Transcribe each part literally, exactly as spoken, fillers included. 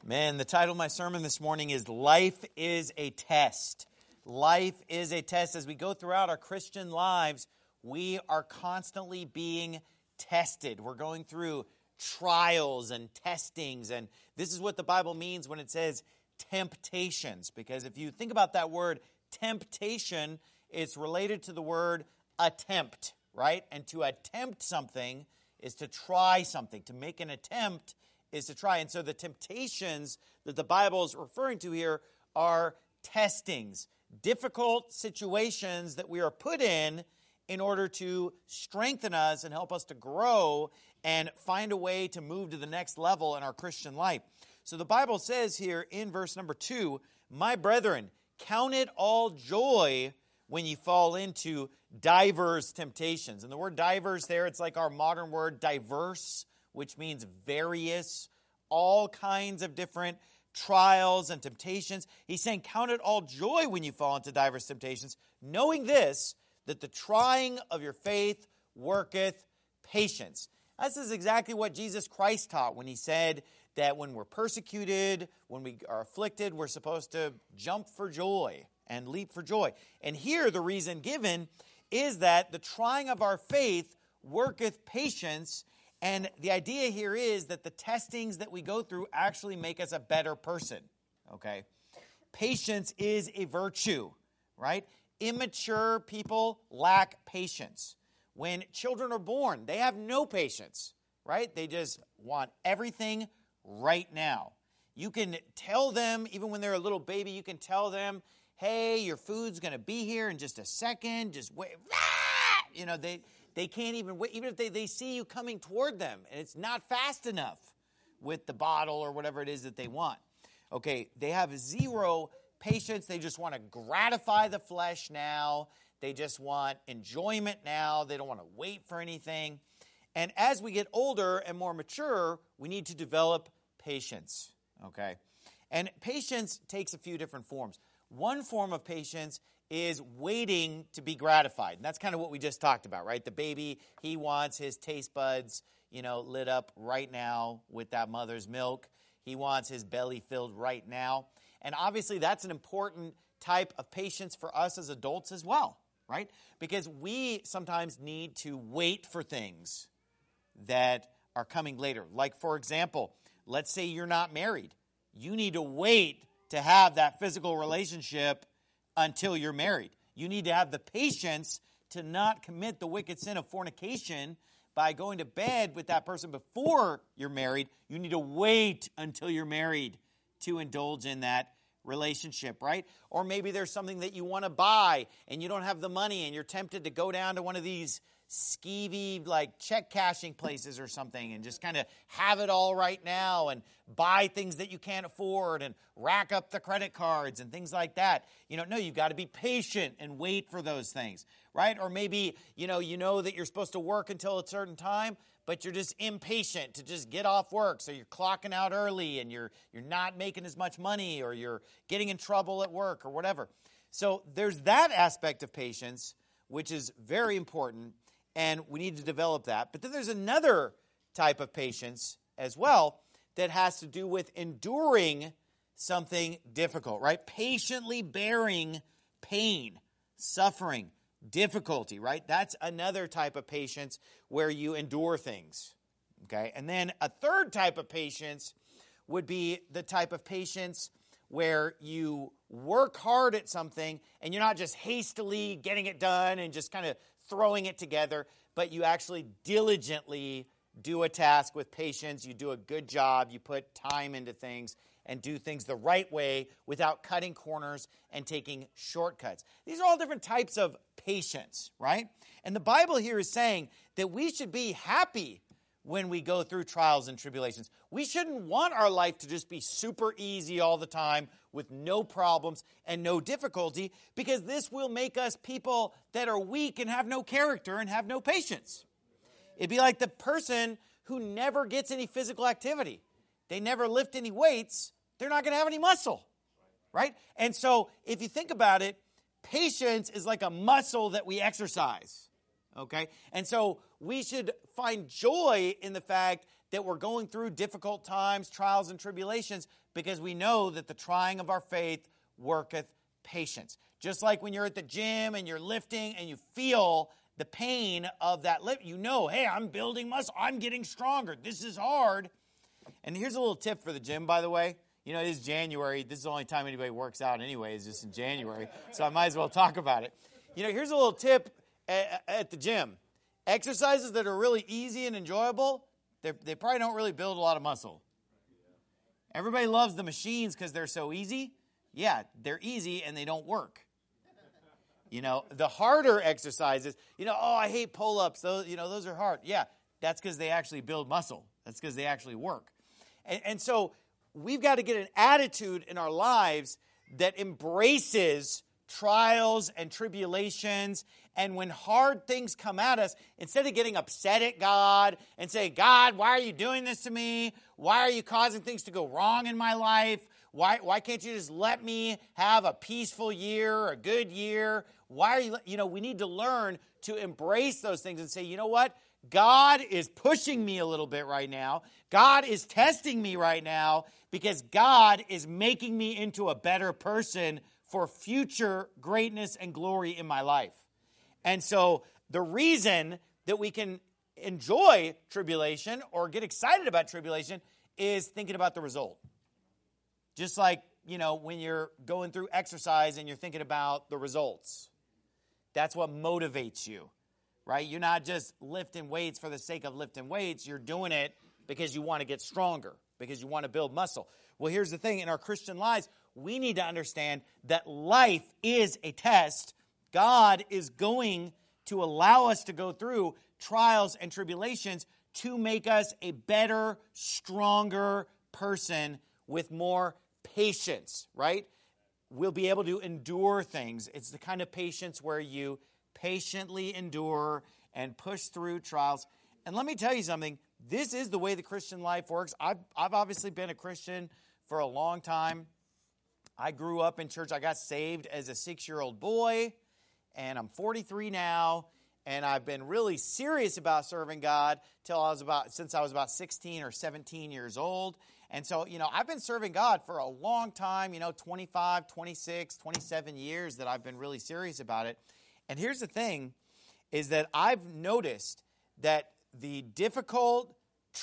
Man, the title of my sermon this morning is Life is a Test. Life is a test. As we go throughout our Christian lives, we are constantly being tested. We're going through trials and testings, and this is what the Bible means when it says temptations, because if you think about that word temptation, it's related to the word attempt, right? And to attempt something is to try something. To make an attempt is to try. And so the temptations that the Bible is referring to here are testings, difficult situations that we are put in in order to strengthen us and help us to grow and find a way to move to the next level in our Christian life. So the Bible says here in verse number two, "My brethren, count it all joy when you fall into diverse temptations." And the word diverse there, it's like our modern word diverse, which means various, all kinds of different trials and temptations. He's saying, count it all joy when you fall into diverse temptations, knowing this, that the trying of your faith worketh patience. This is exactly what Jesus Christ taught when he said that when we're persecuted, when we are afflicted, we're supposed to jump for joy and leap for joy. And here the reason given is that the trying of our faith worketh patience. And the idea here is that the testings that we go through actually make us a better person, okay? Patience is a virtue, right? Immature people lack patience. When children are born, they have no patience, right? They just want everything right now. You can tell them, even when they're a little baby, you can tell them, hey, your food's going to be here in just a second. Just wait. You know, they... They can't even wait, even if they, they see you coming toward them, and it's not fast enough with the bottle or whatever it is that they want. Okay, they have zero patience. They just want to gratify the flesh now. They just want enjoyment now. They don't want to wait for anything. And as we get older and more mature, we need to develop patience. Okay, and patience takes a few different forms. One form of patience is waiting to be gratified. And that's kind of what we just talked about, right? The baby, he wants his taste buds, you know, lit up right now with that mother's milk. He wants his belly filled right now. And obviously that's an important type of patience for us as adults as well, right? Because we sometimes need to wait for things that are coming later. Like, for example, let's say you're not married. You need to wait to have that physical relationship until you're married. You need to have the patience to not commit the wicked sin of fornication by going to bed with that person before you're married. You need to wait until you're married to indulge in that relationship, right? Or maybe there's something that you want to buy and you don't have the money and you're tempted to go down to one of these skeevy like check cashing places or something and just kind of have it all right now and buy things that you can't afford and rack up the credit cards and things like that. You know, no, you've got to be patient and wait for those things, right? Or maybe, you know, you know that you're supposed to work until a certain time, but you're just impatient to just get off work. So you're clocking out early and you're you're not making as much money or you're getting in trouble at work or whatever. So there's that aspect of patience, which is very important. And we need to develop that. But then there's another type of patience as well that has to do with enduring something difficult, right? Patiently bearing pain, suffering, difficulty, right? That's another type of patience where you endure things, okay? And then a third type of patience would be the type of patience where you work hard at something and you're not just hastily getting it done and just kind of throwing it together, but you actually diligently do a task with patience. You do a good job. You put time into things and do things the right way without cutting corners and taking shortcuts. These are all different types of patience, right? And the Bible here is saying that we should be happy when we go through trials and tribulations. We shouldn't want our life to just be super easy all the time with no problems and no difficulty, because this will make us people that are weak and have no character and have no patience. It'd be like the person who never gets any physical activity. They never lift any weights. They're not going to have any muscle, right? And so if you think about it, patience is like a muscle that we exercise, okay? And so we should find joy in the fact that we're going through difficult times, trials, and tribulations because we know that the trying of our faith worketh patience. Just like when you're at the gym and you're lifting and you feel the pain of that lift, you know, hey, I'm building muscle. I'm getting stronger. This is hard. And here's a little tip for the gym, by the way. You know, it is January. This is the only time anybody works out anyway, is just in January. So I might as well talk about it. You know, here's a little tip at, at the gym. Exercises that are really easy and enjoyable, they probably don't really build a lot of muscle. Everybody loves the machines because they're so easy. Yeah, they're easy and they don't work. You know, the harder exercises, you know, oh, I hate pull-ups. Those, you know, those are hard. Yeah, that's because they actually build muscle. That's because they actually work. And, and so we've got to get an attitude in our lives that embraces trials and tribulations. And when hard things come at us, instead of getting upset at God and saying, God, why are you doing this to me? Why are you causing things to go wrong in my life? Why, why can't you just let me have a peaceful year, a good year? Why are you, you know, we need to learn to embrace those things and say, you know what? God is pushing me a little bit right now. God is testing me right now because God is making me into a better person for future greatness and glory in my life. And so the reason that we can enjoy tribulation or get excited about tribulation is thinking about the result. Just like, you know, when you're going through exercise and you're thinking about the results. That's what motivates you, right? You're not just lifting weights for the sake of lifting weights. You're doing it because you want to get stronger, because you want to build muscle. Well, here's the thing. In our Christian lives, we need to understand that life is a test. God is going to allow us to go through trials and tribulations to make us a better, stronger person with more patience, right? We'll be able to endure things. It's the kind of patience where you patiently endure and push through trials. And let me tell you something. This is the way the Christian life works. I've, I've obviously been a Christian for a long time. I grew up in church. I got saved as a six-year-old boy, and I'm forty-three now, and I've been really serious about serving God till I was about since I was about sixteen or seventeen years old. And so, you know, I've been serving God for a long time, you know, twenty-five, twenty-six, twenty-seven years that I've been really serious about it. And here's the thing, is that I've noticed that the difficult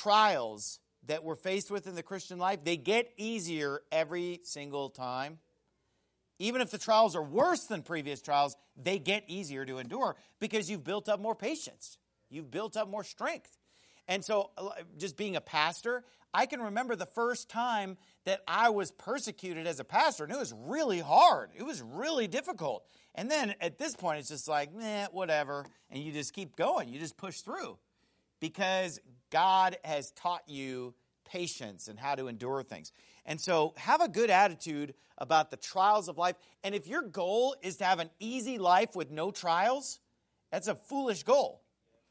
trials that we're faced with in the Christian life, they get easier every single time. Even if the trials are worse than previous trials, they get easier to endure because you've built up more patience. You've built up more strength. And so just being a pastor, I can remember the first time that I was persecuted as a pastor, and it was really hard. It was really difficult. And then at this point, it's just like, nah, whatever. And you just keep going. You just push through because God has taught you patience and how to endure things. And so have a good attitude about the trials of life. And if your goal is to have an easy life with no trials, that's a foolish goal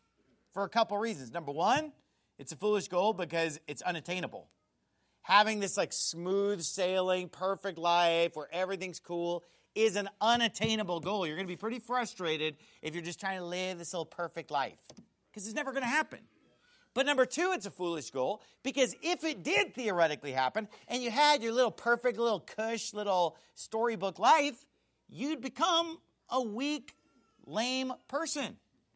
for a couple reasons. Number one, it's a foolish goal because it's unattainable. Having this like smooth sailing, perfect life where everything's cool is an unattainable goal. You're going to be pretty frustrated if you're just trying to live this little perfect life because it's never going to happen. But number two, it's a foolish goal because if it did theoretically happen and you had your little perfect little cush little storybook life, you'd become a weak, lame person.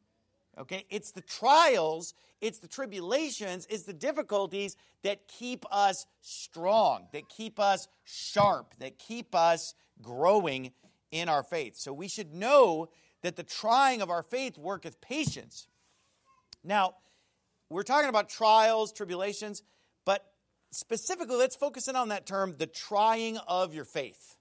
Okay, it's the trials, it's the tribulations, it's the difficulties that keep us strong, that keep us sharp, that keep us growing in our faith. So we should know that the trying of our faith worketh patience. Now, we're talking about trials, tribulations, but specifically, let's focus in on that term, the trying of your faith.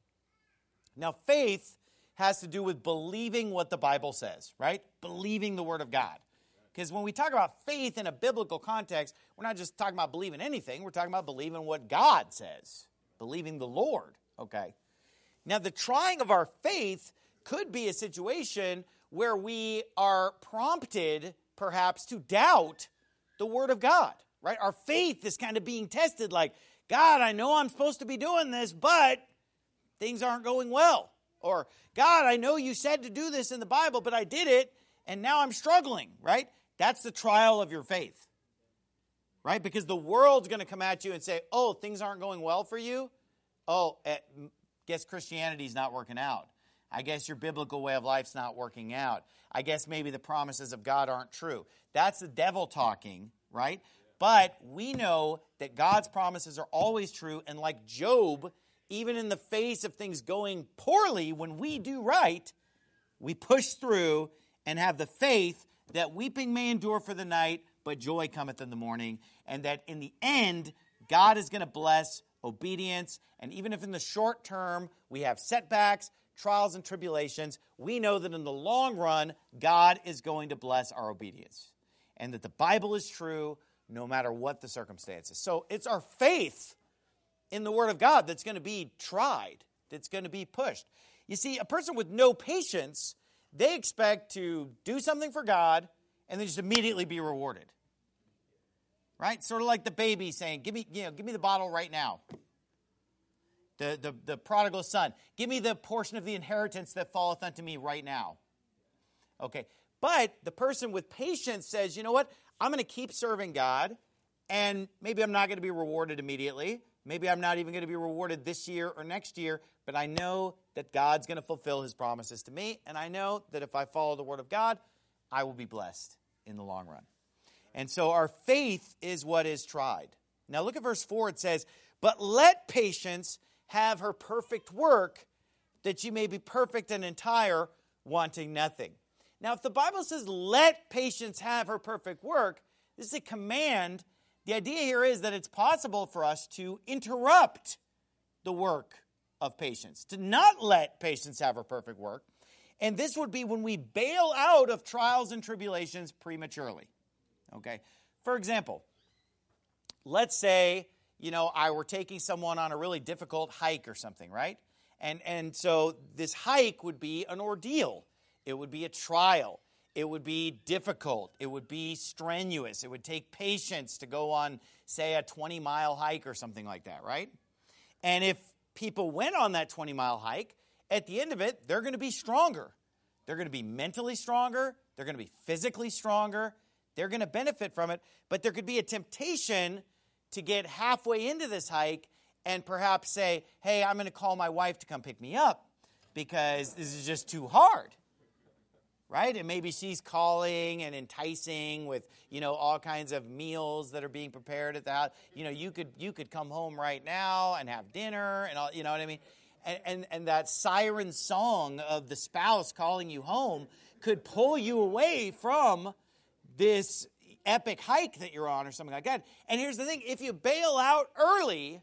Now, faith has to do with believing what the Bible says, right? Believing the Word of God. Because when we talk about faith in a biblical context, we're not just talking about believing anything. We're talking about believing what God says, believing the Lord, okay? Now, the trying of our faith could be a situation where we are prompted perhaps to doubt the Word of God, right? Our faith is kind of being tested like, God, I know I'm supposed to be doing this, but things aren't going well. Or, God, I know you said to do this in the Bible, but I did it, and now I'm struggling, right? That's the trial of your faith. right? Because the world's going to come at you and say, oh, things aren't going well for you. Oh, eh, guess Christianity's not working out. I guess your biblical way of life's not working out. I guess maybe the promises of God aren't true. That's the devil talking, right? But we know that God's promises are always true. And like Job, even in the face of things going poorly, when we do right, we push through and have the faith that weeping may endure for the night, but joy cometh in the morning. And that in the end, God is going to bless obedience. And even if in the short term we have setbacks, trials, and tribulations, we know that in the long run, God is going to bless our obedience. And that the Bible is true no matter what the circumstances. So it's our faith in the Word of God that's going to be tried, that's going to be pushed. You see, a person with no patience, they expect to do something for God and then just immediately be rewarded. Right? Sort of like the baby saying, give me, you know, give me the bottle right now. The, the, the prodigal son, give me the portion of the inheritance that falleth unto me right now. Okay, but the person with patience says, you know what, I'm going to keep serving God, and maybe I'm not going to be rewarded immediately. Maybe I'm not even going to be rewarded this year or next year, but I know that God's going to fulfill his promises to me, and I know that if I follow the word of God, I will be blessed in the long run. And so our faith is what is tried. Now look at verse four. It says, but let patience have her perfect work, that you may be perfect and entire, wanting nothing. Now, if the Bible says, let patience have her perfect work, this is a command. The idea here is that it's possible for us to interrupt the work of patience, to not let patience have her perfect work. And this would be when we bail out of trials and tribulations prematurely. Okay? For example, let's say, you know, I were taking someone on a really difficult hike or something, right? And and so this hike would be an ordeal. It would be a trial. It would be difficult. It would be strenuous. It would take patience to go on, say, a twenty-mile hike or something like that, right? And if people went on that twenty-mile hike, at the end of it, they're going to be stronger. They're going to be mentally stronger. They're going to be physically stronger. They're going to benefit from it. But there could be a temptation to get halfway into this hike and perhaps say, hey, I'm going to call my wife to come pick me up because this is just too hard, right? And maybe she's calling and enticing with, you know, all kinds of meals that are being prepared at the house. You know, you could you could come home right now and have dinner and all, you know what I mean? And, and, and that siren song of the spouse calling you home could pull you away from this epic hike that you're on or something like that. And here's the thing, if you bail out early,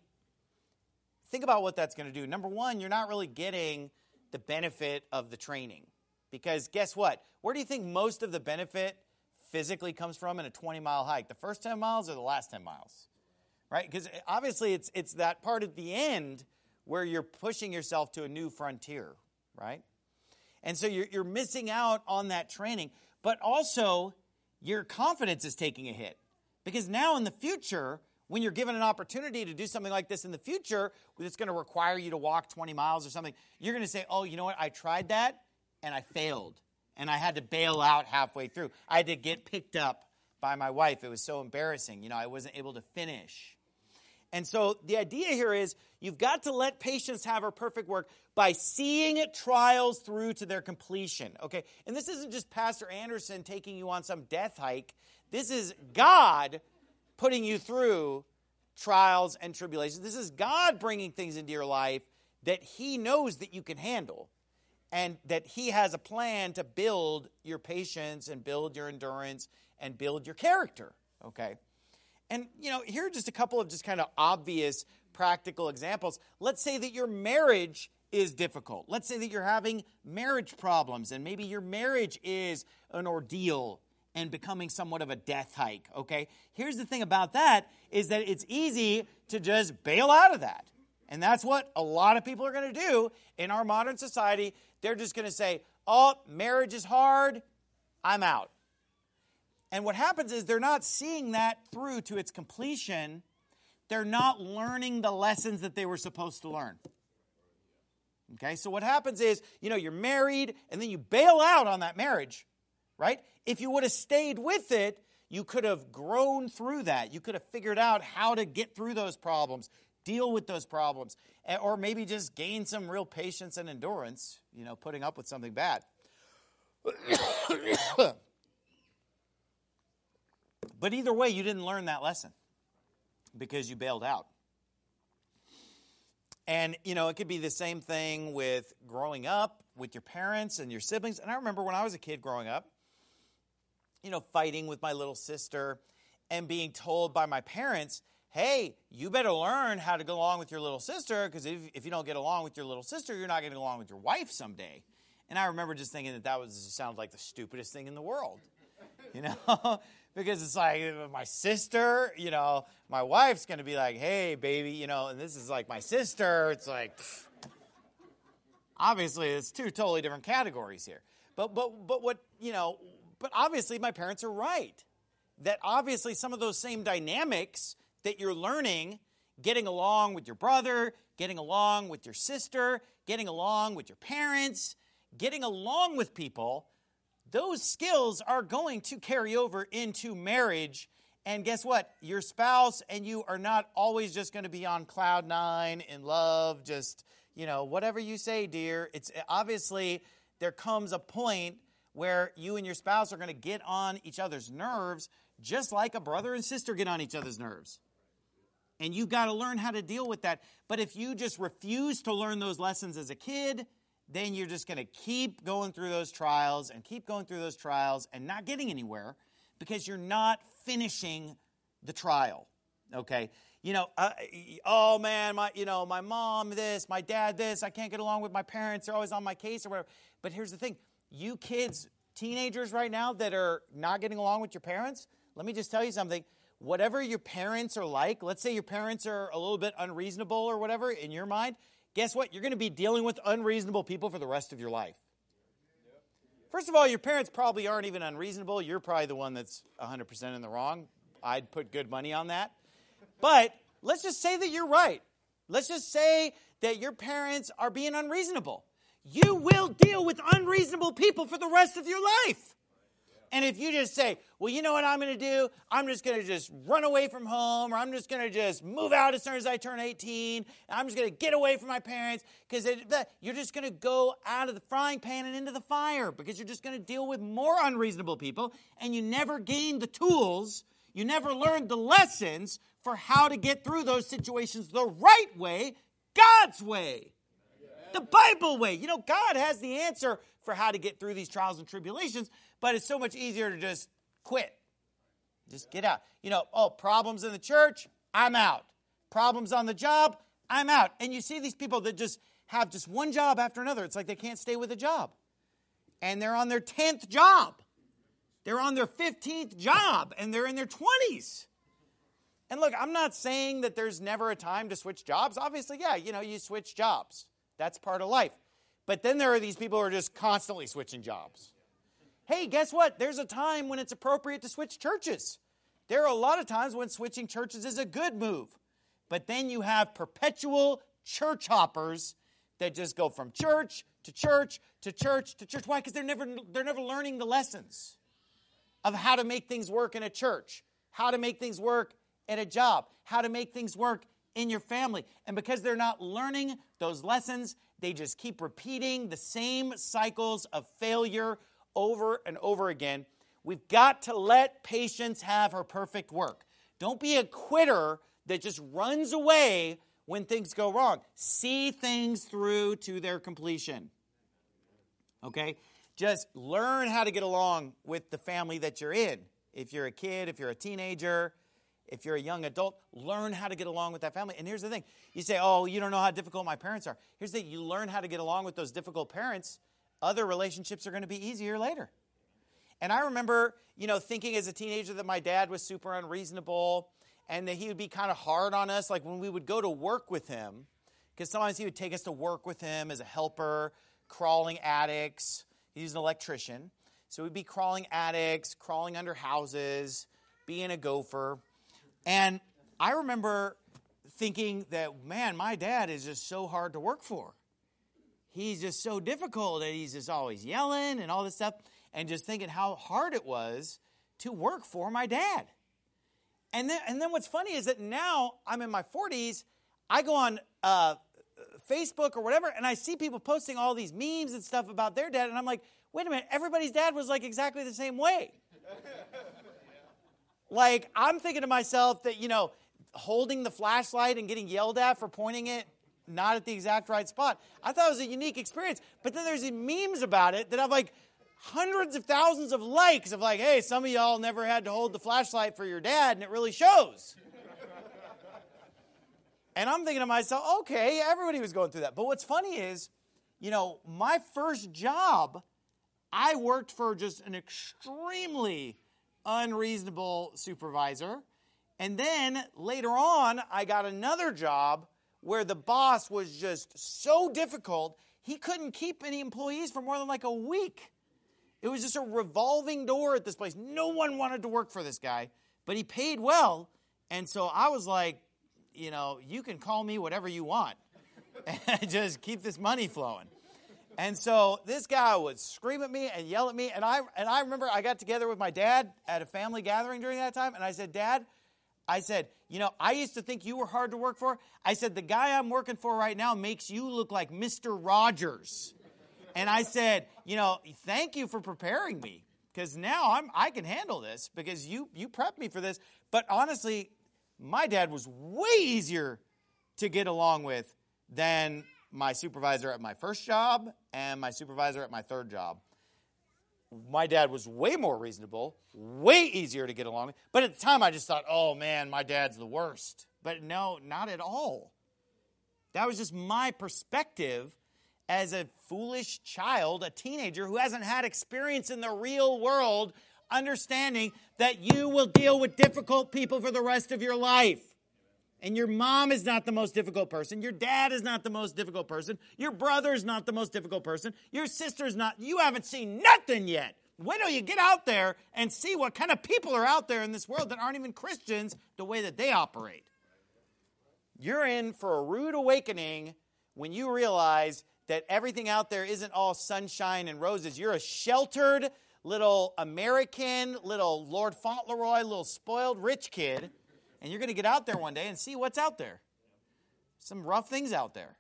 think about what that's going to do. Number one, you're not really getting the benefit of the training. Because guess what? Where do you think most of the benefit physically comes from in a twenty-mile hike? The first ten miles or the last ten miles? Right? Because obviously it's it's that part at the end where you're pushing yourself to a new frontier, right? And so you're, you're missing out on that training. But also, your confidence is taking a hit. Because now in the future, when you're given an opportunity to do something like this in the future, it's going to require you to walk twenty miles or something, you're going to say, oh, you know what, I tried that and I failed. And I had to bail out halfway through. I had to get picked up by my wife. It was so embarrassing. You know, I wasn't able to finish. And so the idea here is you've got to let patience have her perfect work by seeing trials through to their completion. Okay, and this isn't just Pastor Anderson taking you on some death hike. This is God putting you through trials and tribulations. This is God bringing things into your life that he knows that you can handle. And that he has a plan to build your patience and build your endurance and build your character, okay? And, you know, here are just a couple of just kind of obvious practical examples. Let's say that your marriage is difficult. Let's say that you're having marriage problems and maybe your marriage is an ordeal and becoming somewhat of a death hike, okay? Here's the thing about that is that it's easy to just bail out of that. And that's what a lot of people are going to do in our modern society. They're just going to say, oh, marriage is hard, I'm out. And what happens is they're not seeing that through to its completion. They're not learning the lessons that they were supposed to learn. Okay, so what happens is, you know, you're married and then you bail out on that marriage, right? If you would have stayed with it, you could have grown through that. You could have figured out how to get through those problems, deal with those problems, or maybe just gain some real patience and endurance, you know, putting up with something bad. But either way, you didn't learn that lesson because you bailed out. And, you know, it could be the same thing with growing up with your parents and your siblings. And I remember when I was a kid growing up, you know, fighting with my little sister and being told by my parents, hey, you better learn how to get along with your little sister, because if, if you don't get along with your little sister, you're not going to get along with your wife someday. And I remember just thinking that that was sounded like the stupidest thing in the world, you know, because it's like my sister, you know, my wife's going to be like, hey, baby, you know, and this is like my sister. It's like, pfft. Obviously, it's two totally different categories here. But but but what, you know, but obviously my parents are right. That obviously some of those same dynamics that you're learning, getting along with your brother, getting along with your sister, getting along with your parents, getting along with people, those skills are going to carry over into marriage. And guess what? Your spouse and you are not always just going to be on cloud nine in love, just, you know, whatever you say, dear. It's obviously there comes a point where you and your spouse are going to get on each other's nerves, just like a brother and sister get on each other's nerves. And you've got to learn how to deal with that. But if you just refuse to learn those lessons as a kid, then you're just going to keep going through those trials and keep going through those trials and not getting anywhere because you're not finishing the trial. Okay? You know, uh, oh man, my you know, my mom this, my dad this, I can't get along with my parents, they're always on my case or whatever. But here's the thing, you kids, teenagers right now that are not getting along with your parents, let me just tell you something. Whatever your parents are like, let's say your parents are a little bit unreasonable or whatever in your mind, guess what? You're going to be dealing with unreasonable people for the rest of your life. First of all, your parents probably aren't even unreasonable. You're probably the one that's one hundred percent in the wrong. I'd put good money on that. But let's just say that you're right. Let's just say that your parents are being unreasonable. You will deal with unreasonable people for the rest of your life. And if you just say, well, you know what I'm going to do? I'm just going to just run away from home, or I'm just going to just move out as soon as I turn eighteen. And I'm just going to get away from my parents, because you're just going to go out of the frying pan and into the fire, because you're just going to deal with more unreasonable people, and you never gained the tools, you never learned the lessons for how to get through those situations the right way, God's way, the Bible way. You know, God has the answer for how to get through these trials and tribulations, but it's so much easier to just quit. Just get out. You know, oh, problems in the church, I'm out. Problems on the job, I'm out. And you see these people that just have just one job after another. It's like they can't stay with a job. And they're on their tenth job. They're on their fifteenth job, and they're in their twenties. And look, I'm not saying that there's never a time to switch jobs. Obviously, yeah, you know, you switch jobs. That's part of life. But then there are these people who are just constantly switching jobs. Hey, guess what? There's a time when it's appropriate to switch churches. There are a lot of times when switching churches is a good move. But then you have perpetual church hoppers that just go from church to church to church to church. Why? Because they're never, they're never learning the lessons of how to make things work in a church, how to make things work at a job, how to make things work in your family. And because they're not learning those lessons, they just keep repeating the same cycles of failure over and over again. We've got to let patience have her perfect work. Don't be a quitter that just runs away when things go wrong. See things through to their completion. Okay? Just learn how to get along with the family that you're in. If you're a kid, if you're a teenager, if you're a young adult, learn how to get along with that family. And here's the thing. You say, oh, you don't know how difficult my parents are. Here's the thing. You learn how to get along with those difficult parents. Other relationships are going to be easier later. And I remember, you know, thinking as a teenager that my dad was super unreasonable and that he would be kind of hard on us. Like when we would go to work with him, because sometimes he would take us to work with him as a helper, crawling attics. He's an electrician. So we'd be crawling attics, crawling under houses, being a gopher. And I remember thinking that, man, my dad is just so hard to work for. He's just so difficult, and he's just always yelling and all this stuff, and just thinking how hard it was to work for my dad. And then, and then what's funny is that now I'm in my forties, I go on uh, Facebook or whatever, and I see people posting all these memes and stuff about their dad, and I'm like, wait a minute, everybody's dad was like exactly the same way. Like, I'm thinking to myself that, you know, holding the flashlight and getting yelled at for pointing it not at the exact right spot, I thought it was a unique experience. But then there's these memes about it that have like hundreds of thousands of likes of like, hey, some of y'all never had to hold the flashlight for your dad, and it really shows. And I'm thinking to myself, okay, everybody was going through that. But what's funny is, you know, my first job, I worked for just an extremely unreasonable supervisor. And then later on, I got another job where the boss was just so difficult, he couldn't keep any employees for more than like a week. It was just a revolving door at this place. No one wanted to work for this guy, but he paid well. And so I was like, you know, you can call me whatever you want. And just keep this money flowing. And so this guy would scream at me and yell at me. And I and I remember I got together with my dad at a family gathering during that time. And I said, Dad, I said, you know, I used to think you were hard to work for. I said, the guy I'm working for right now makes you look like Mister Rogers. And I said, you know, thank you for preparing me, because now I'm I can handle this because you you prepped me for this. But honestly, my dad was way easier to get along with than my supervisor at my first job and my supervisor at my third job. My dad was way more reasonable, way easier to get along with. But at the time, I just thought, oh, man, my dad's the worst. But no, not at all. That was just my perspective as a foolish child, a teenager who hasn't had experience in the real world, understanding that you will deal with difficult people for the rest of your life. And your mom is not the most difficult person. Your dad is not the most difficult person. Your brother's not the most difficult person. Your sister's not. You haven't seen nothing yet. Wait till you get out there and see what kind of people are out there in this world that aren't even Christians the way that they operate. You're in for a rude awakening when you realize that everything out there isn't all sunshine and roses. You're a sheltered little American, little Lord Fauntleroy, little spoiled rich kid. And you're going to get out there one day and see what's out there. Some rough things out there.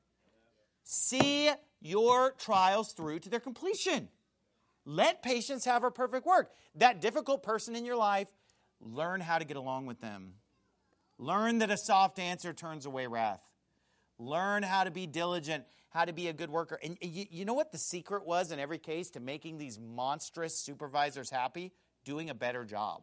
See your trials through to their completion. Let patience have her perfect work. That difficult person in your life, learn how to get along with them. Learn that a soft answer turns away wrath. Learn how to be diligent, how to be a good worker. And you, you know what the secret was in every case to making these monstrous supervisors happy? Doing a better job.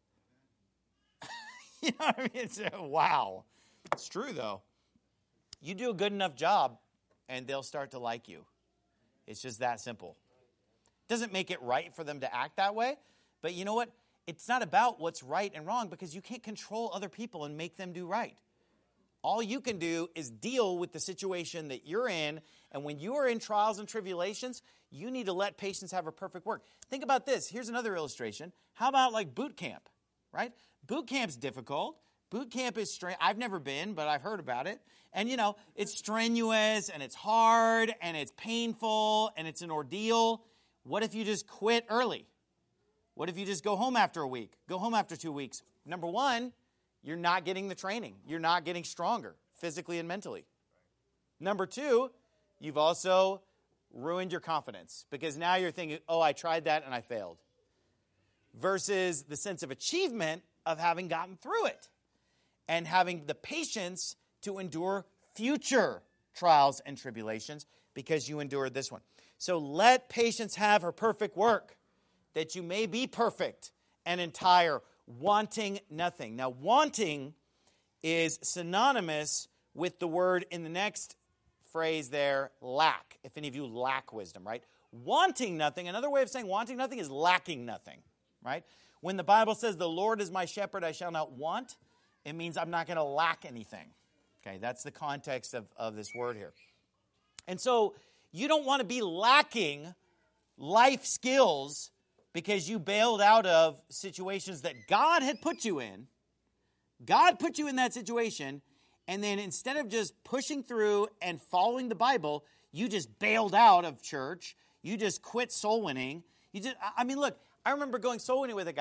You know what I mean? It's, uh, wow. It's true, though. You do a good enough job, and they'll start to like you. It's just that simple. Doesn't make it right for them to act that way, but you know what? It's not about what's right and wrong, because you can't control other people and make them do right. All you can do is deal with the situation that you're in, and when you are in trials and tribulations, you need to let patience have her perfect work. Think about this. Here's another illustration. How about like boot camp, right? Boot camp's difficult. Boot camp is strange. I've never been, but I've heard about it. And, you know, it's strenuous, and it's hard, and it's painful, and it's an ordeal. What if you just quit early? What if you just go home after a week? Go home after two weeks? Number one, you're not getting the training. You're not getting stronger physically and mentally. Number two, you've also ruined your confidence, because now you're thinking, oh, I tried that and I failed. Versus the sense of achievement of having gotten through it and having the patience to endure future trials and tribulations because you endured this one. So let patience have her perfect work, that you may be perfect and entire, wanting nothing. Now, wanting is synonymous with the word in the next phrase there, lack. If any of you lack wisdom, right? Wanting nothing, another way of saying wanting nothing is lacking nothing, right? When the Bible says, the Lord is my shepherd, I shall not want, it means I'm not going to lack anything. Okay, that's the context of, of this word here. And so you don't want to be lacking life skills because you bailed out of situations that God had put you in. God put you in that situation, and then instead of just pushing through and following the Bible, you just bailed out of church. You just quit soul winning. You just, I mean, look, I remember going soul winning with a guy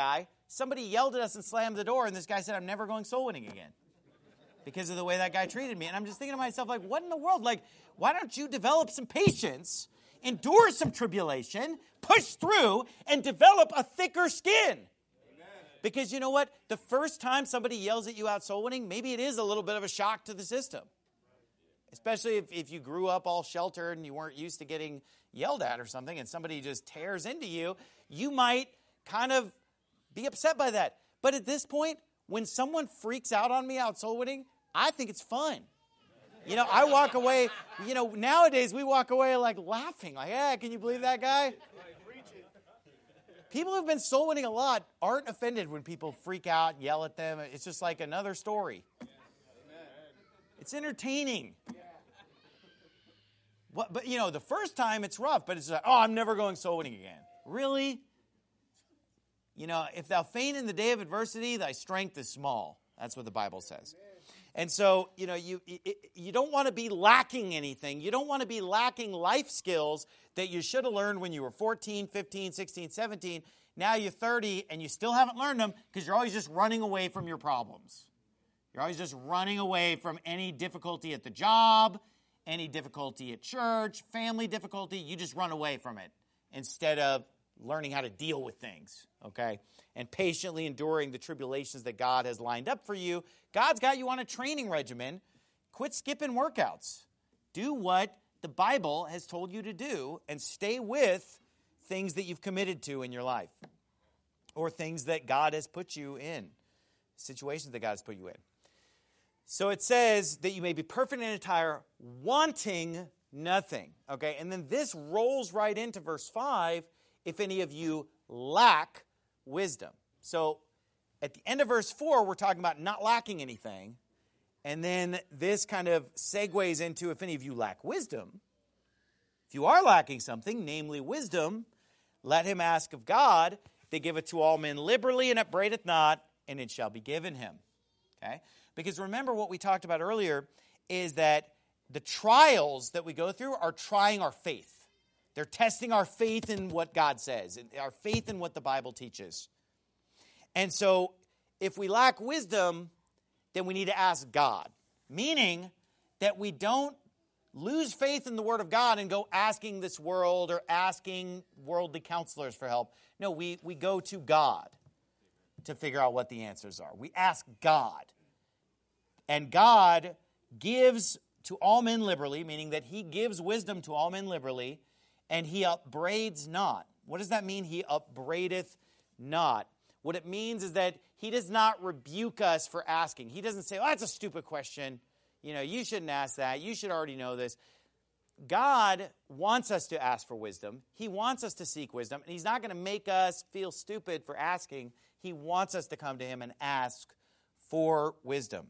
somebody yelled at us and slammed the door, and this guy said, I'm never going soul winning again because of the way that guy treated me. And I'm just thinking to myself, like, what in the world? Like, why don't you develop some patience, endure some tribulation, push through, and develop a thicker skin? Amen. Because you know what? The first time somebody yells at you out soul winning, maybe it is a little bit of a shock to the system. Especially if, if you grew up all sheltered and you weren't used to getting yelled at or something, and somebody just tears into you, you might kind of be upset by that. But at this point, when someone freaks out on me out soul winning, I think it's fun. You know, I walk away, you know, nowadays we walk away like laughing, like, yeah, can you believe that guy? People who've been soul winning a lot aren't offended when people freak out and yell at them. It's just like another story. It's entertaining. What, but, you know, the first time it's rough, but it's like, oh, I'm never going soul winning again. Really? You know, if thou faint in the day of adversity, thy strength is small. That's what the Bible says. And so, you know, you you don't want to be lacking anything. You don't want to be lacking life skills that you should have learned when you were fourteen, fifteen, sixteen, seventeen. Now you're thirty and you still haven't learned them because you're always just running away from your problems. You're always just running away from any difficulty at the job, any difficulty at church, family difficulty. You just run away from it instead of learning how to deal with things, okay? And patiently enduring the tribulations that God has lined up for you. God's got you on a training regimen. Quit skipping workouts. Do what the Bible has told you to do and stay with things that you've committed to in your life or things that God has put you in, situations that God has put you in. So it says that you may be perfect and entire, wanting nothing, okay? And then this rolls right into verse five, if any of you lack wisdom. So at the end of verse four, we're talking about not lacking anything. And then this kind of segues into if any of you lack wisdom. If you are lacking something, namely wisdom, let him ask of God. They give it to all men liberally and upbraideth not, and it shall be given him. Okay? Because remember what we talked about earlier is that the trials that we go through are trying our faith. They're testing our faith in what God says, our faith in what the Bible teaches. And so if we lack wisdom, then we need to ask God. Meaning that we don't lose faith in the Word of God and go asking this world or asking worldly counselors for help. No, we, we go to God to figure out what the answers are. We ask God. And God gives to all men liberally, meaning that he gives wisdom to all men liberally, and he upbraids not. What does that mean? He upbraideth not. What it means is that he does not rebuke us for asking. He doesn't say, oh, that's a stupid question. You know, you shouldn't ask that. You should already know this. God wants us to ask for wisdom. He wants us to seek wisdom. And he's not going to make us feel stupid for asking. He wants us to come to him and ask for wisdom.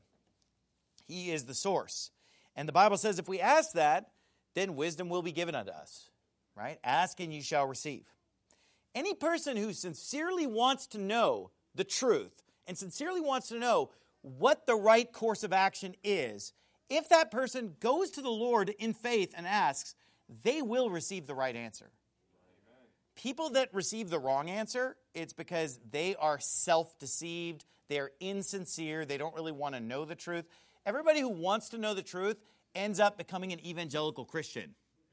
He is the source. And the Bible says if we ask that, then wisdom will be given unto us. Right? Ask and you shall receive. Any person who sincerely wants to know the truth and sincerely wants to know what the right course of action is, if that person goes to the Lord in faith and asks, they will receive the right answer. Amen. People that receive the wrong answer, it's because they are self-deceived, they are insincere, they don't really want to know the truth. Everybody who wants to know the truth ends up becoming an evangelical Christian.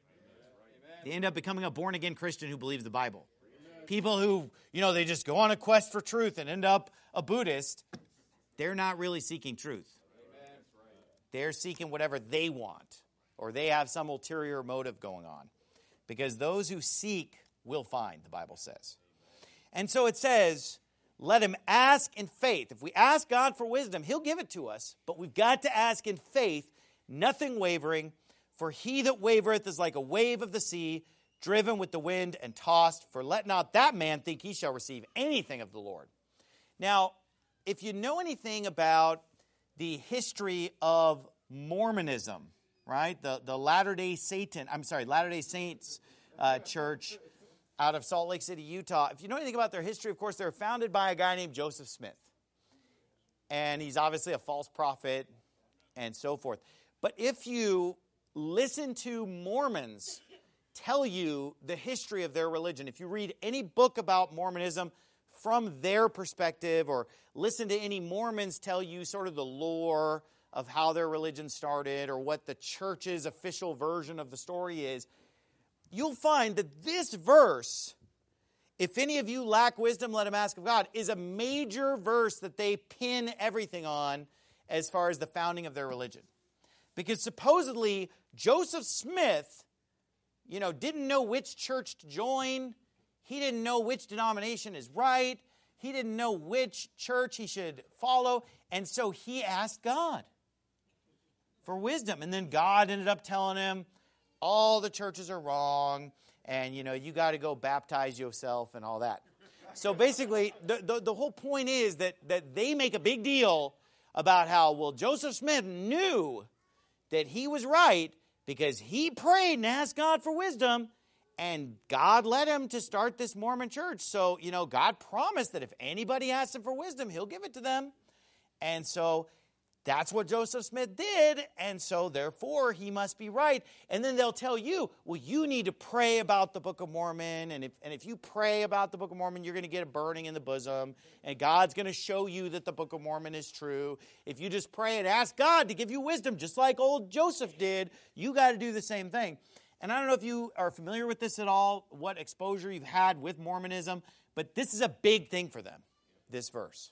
They end up becoming a born-again Christian who believes the Bible. Amen. People who, you know, they just go on a quest for truth and end up a Buddhist, they're not really seeking truth. Amen. They're seeking whatever they want, or they have some ulterior motive going on. Because those who seek will find, the Bible says. And so it says, let him ask in faith. If we ask God for wisdom, he'll give it to us. But we've got to ask in faith, nothing wavering. For he that wavereth is like a wave of the sea, driven with the wind and tossed. For let not that man think he shall receive anything of the Lord. Now, if you know anything about the history of Mormonism, right? The, the Latter-day Satan, I'm sorry, Latter-day Saints uh, church out of Salt Lake City, Utah. If you know anything about their history, of course, they were founded by a guy named Joseph Smith. And he's obviously a false prophet and so forth. But if you listen to Mormons tell you the history of their religion, if you read any book about Mormonism, from their perspective, or listen to any Mormons tell you sort of the lore of how their religion started or what the church's official version of the story is, you'll find that this verse, if any of you lack wisdom, let him ask of God, is a major verse that they pin everything on as far as the founding of their religion. Because supposedly Joseph Smith, you know, didn't know which church to join. He didn't know which denomination is right. He didn't know which church he should follow. And so he asked God for wisdom. And then God ended up telling him, all the churches are wrong, and, you know, you got to go baptize yourself and all that. So basically, the, the, the whole point is that, that they make a big deal about how, well, Joseph Smith knew that he was right because he prayed and asked God for wisdom, and God led him to start this Mormon church. So, you know, God promised that if anybody asks him for wisdom, he'll give it to them. And so that's what Joseph Smith did, and so therefore he must be right. And then they'll tell you, well, you need to pray about the Book of Mormon, and if, and if you pray about the Book of Mormon, you're going to get a burning in the bosom, and God's going to show you that the Book of Mormon is true. If you just pray and ask God to give you wisdom, just like old Joseph did, you got to do the same thing. And I don't know if you are familiar with this at all, what exposure you've had with Mormonism, but this is a big thing for them, this verse.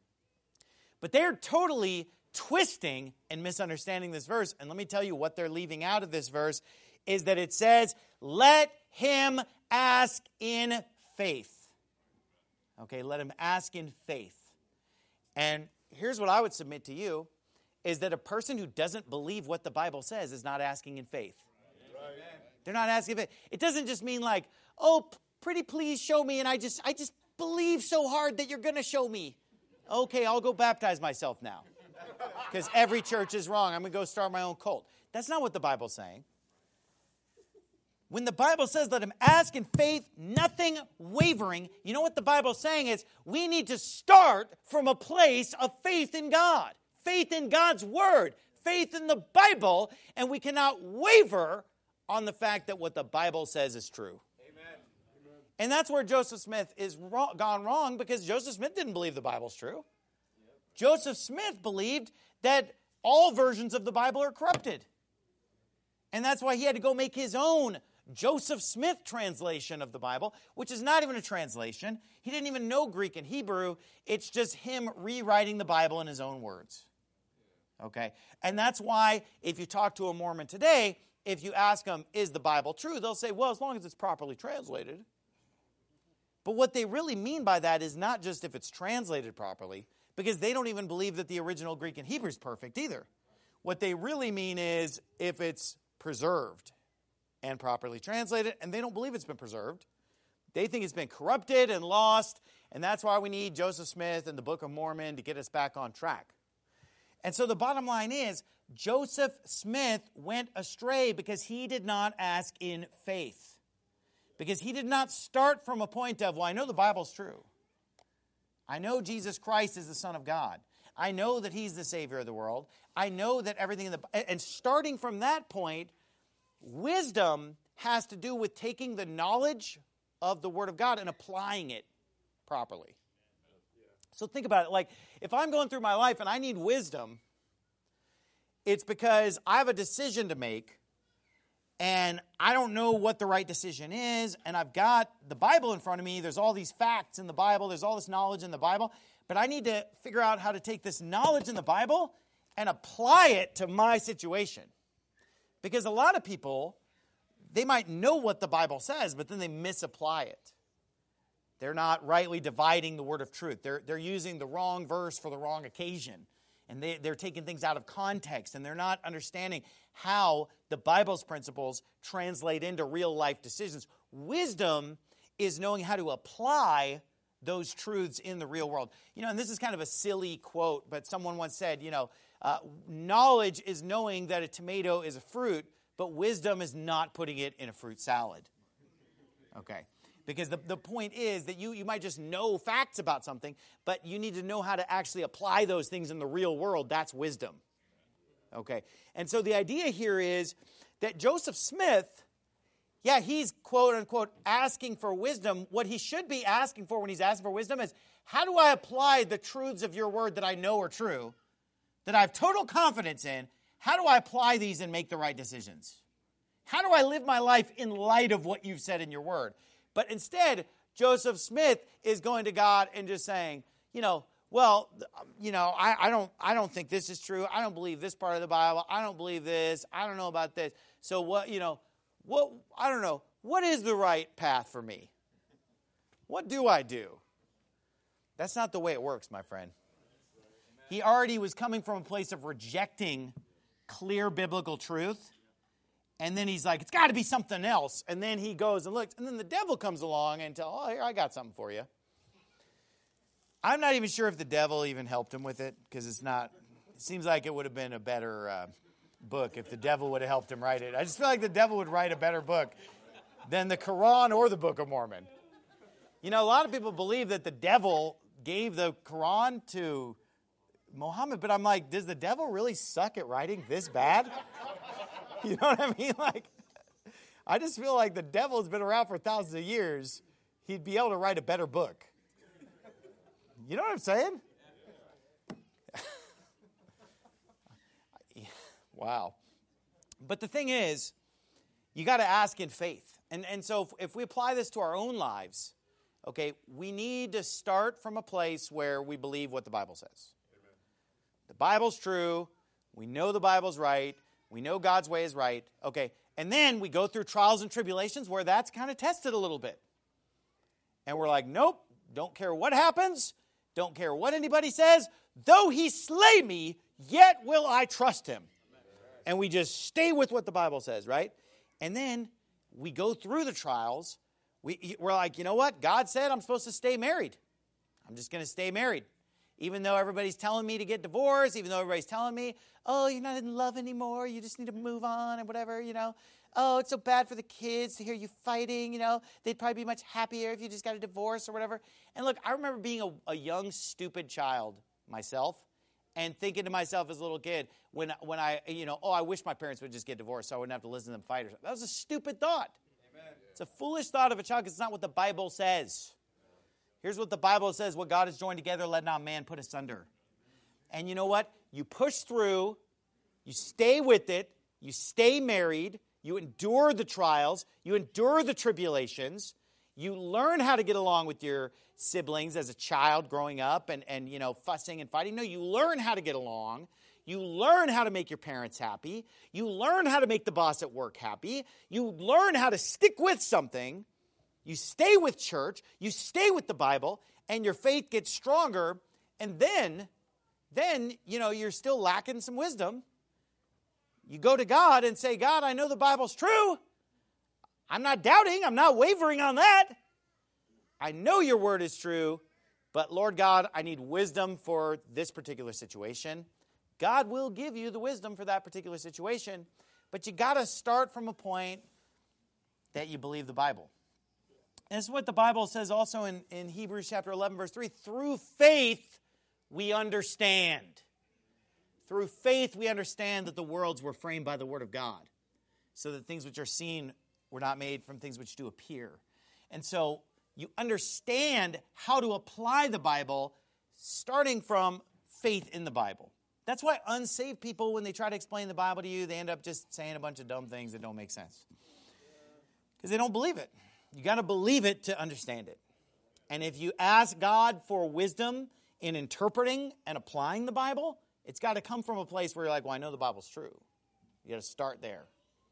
But they're totally twisting and misunderstanding this verse. And let me tell you what they're leaving out of this verse is that it says, let him ask in faith. Okay, let him ask in faith. And here's what I would submit to you, is that a person who doesn't believe what the Bible says is not asking in faith. Right. They're not asking in faith. It doesn't just mean like, oh, pretty please show me, and I just, I just believe so hard that you're going to show me. Okay, I'll go baptize myself now. Because every church is wrong. I'm going to go start my own cult. That's not what the Bible's saying. When the Bible says let him ask in faith, nothing wavering, you know what the Bible's saying is we need to start from a place of faith in God. Faith in God's Word. Faith in the Bible. And we cannot waver on the fact that what the Bible says is true. Amen. And that's where Joseph Smith is wrong, gone wrong, because Joseph Smith didn't believe the Bible's true. Joseph Smith believed that all versions of the Bible are corrupted. And that's why he had to go make his own Joseph Smith translation of the Bible, which is not even a translation. He didn't even know Greek and Hebrew. It's just him rewriting the Bible in his own words. Okay? And that's why if you talk to a Mormon today, if you ask them, is the Bible true? They'll say, well, as long as it's properly translated. But what they really mean by that is not just if it's translated properly, because they don't even believe that the original Greek and Hebrew is perfect either. What they really mean is if it's preserved and properly translated, and they don't believe it's been preserved. They think it's been corrupted and lost, and that's why we need Joseph Smith and the Book of Mormon to get us back on track. And so the bottom line is, Joseph Smith went astray because he did not ask in faith. Because he did not start from a point of, well, I know the Bible's true. I know Jesus Christ is the Son of God. I know that he's the Savior of the world. I know that everything in the... And starting from that point, wisdom has to do with taking the knowledge of the Word of God and applying it properly. So think about it. Like, if I'm going through my life and I need wisdom, it's because I have a decision to make, and I don't know what the right decision is, and I've got the Bible in front of me. There's all these facts in the Bible. There's all this knowledge in the Bible. But I need to figure out how to take this knowledge in the Bible and apply it to my situation. Because a lot of people, they might know what the Bible says, but then they misapply it. They're not rightly dividing the word of truth. They're, they're using the wrong verse for the wrong occasion. And they, they're taking things out of context, and they're not understanding how the Bible's principles translate into real life decisions. Wisdom is knowing how to apply those truths in the real world. You know, and this is kind of a silly quote, but someone once said, you know, uh, knowledge is knowing that a tomato is a fruit, but wisdom is not putting it in a fruit salad. Okay. Because the, the point is that you, you might just know facts about something, but you need to know how to actually apply those things in the real world. That's wisdom. Okay. And so the idea here is that Joseph Smith, yeah, he's quote unquote asking for wisdom. What he should be asking for when he's asking for wisdom is, how do I apply the truths of your word that I know are true, that I have total confidence in? How do I apply these and make the right decisions? How do I live my life in light of what you've said in your word? But instead, Joseph Smith is going to God and just saying, you know, well, you know, I, I don't I don't think this is true. I don't believe this part of the Bible. I don't believe this. I don't know about this. So what, you know, what I don't know. What is the right path for me? What do I do? That's not the way it works, my friend. He already was coming from a place of rejecting clear biblical truth. And then he's like, it's got to be something else. And then he goes and looks. And then the devil comes along and tells, oh, here, I got something for you. I'm not even sure if the devil even helped him with it, because it's not, it seems like it would have been a better uh, book if the devil would have helped him write it. I just feel like the devil would write a better book than the Quran or the Book of Mormon. You know, a lot of people believe that the devil gave the Quran to Muhammad, but I'm like, does the devil really suck at writing this bad? You know what I mean? Like, I just feel like the devil's been around for thousands of years. He'd be able to write a better book. You know what I'm saying? Wow. But the thing is, you got to ask in faith. And, and so if, if we apply this to our own lives, okay, we need to start from a place where we believe what the Bible says. Amen. The Bible's true. We know the Bible's right. We know God's way is right. Okay, and then we go through trials and tribulations where that's kind of tested a little bit. And we're like, nope, don't care what happens. Don't care what anybody says. Though he slay me, yet will I trust him. And we just stay with what the Bible says, right? And then we go through the trials. We, we're like, you know what? God said I'm supposed to stay married. I'm just going to stay married. Even though everybody's telling me to get divorced, even though everybody's telling me, oh, you're not in love anymore, you just need to move on and whatever, you know. Oh, it's so bad for the kids to hear you fighting, you know. They'd probably be much happier if you just got a divorce or whatever. And look, I remember being a, a young, stupid child myself and thinking to myself as a little kid, when, when I, you know, oh, I wish my parents would just get divorced so I wouldn't have to listen to them fight or something. That was a stupid thought. Amen. It's a foolish thought of a child because it's not what the Bible says. Here's what the Bible says: what God has joined together, let not man put asunder. And you know what? You push through, you stay with it, you stay married, you endure the trials, you endure the tribulations, you learn how to get along with your siblings as a child growing up and, and you know, fussing and fighting. No, you learn how to get along. You learn how to make your parents happy. You learn how to make the boss at work happy. You learn how to stick with something. You stay with church, you stay with the Bible, and your faith gets stronger. And then, then, you know, you're still lacking some wisdom. You go to God and say, God, I know the Bible's true. I'm not doubting. I'm not wavering on that. I know your word is true. But Lord God, I need wisdom for this particular situation. God will give you the wisdom for that particular situation. But you got to start from a point that you believe the Bible. And this is what the Bible says also in, in Hebrews chapter eleven, verse three. Through faith, we understand. Through faith, we understand that the worlds were framed by the word of God, so that things which are seen were not made from things which do appear. And so you understand how to apply the Bible starting from faith in the Bible. That's why unsaved people, when they try to explain the Bible to you, they end up just saying a bunch of dumb things that don't make sense. Because they don't believe it. You got to believe it to understand it. And if you ask God for wisdom in interpreting and applying the Bible, it's got to come from a place where you're like, well, I know the Bible's true. You got to start there.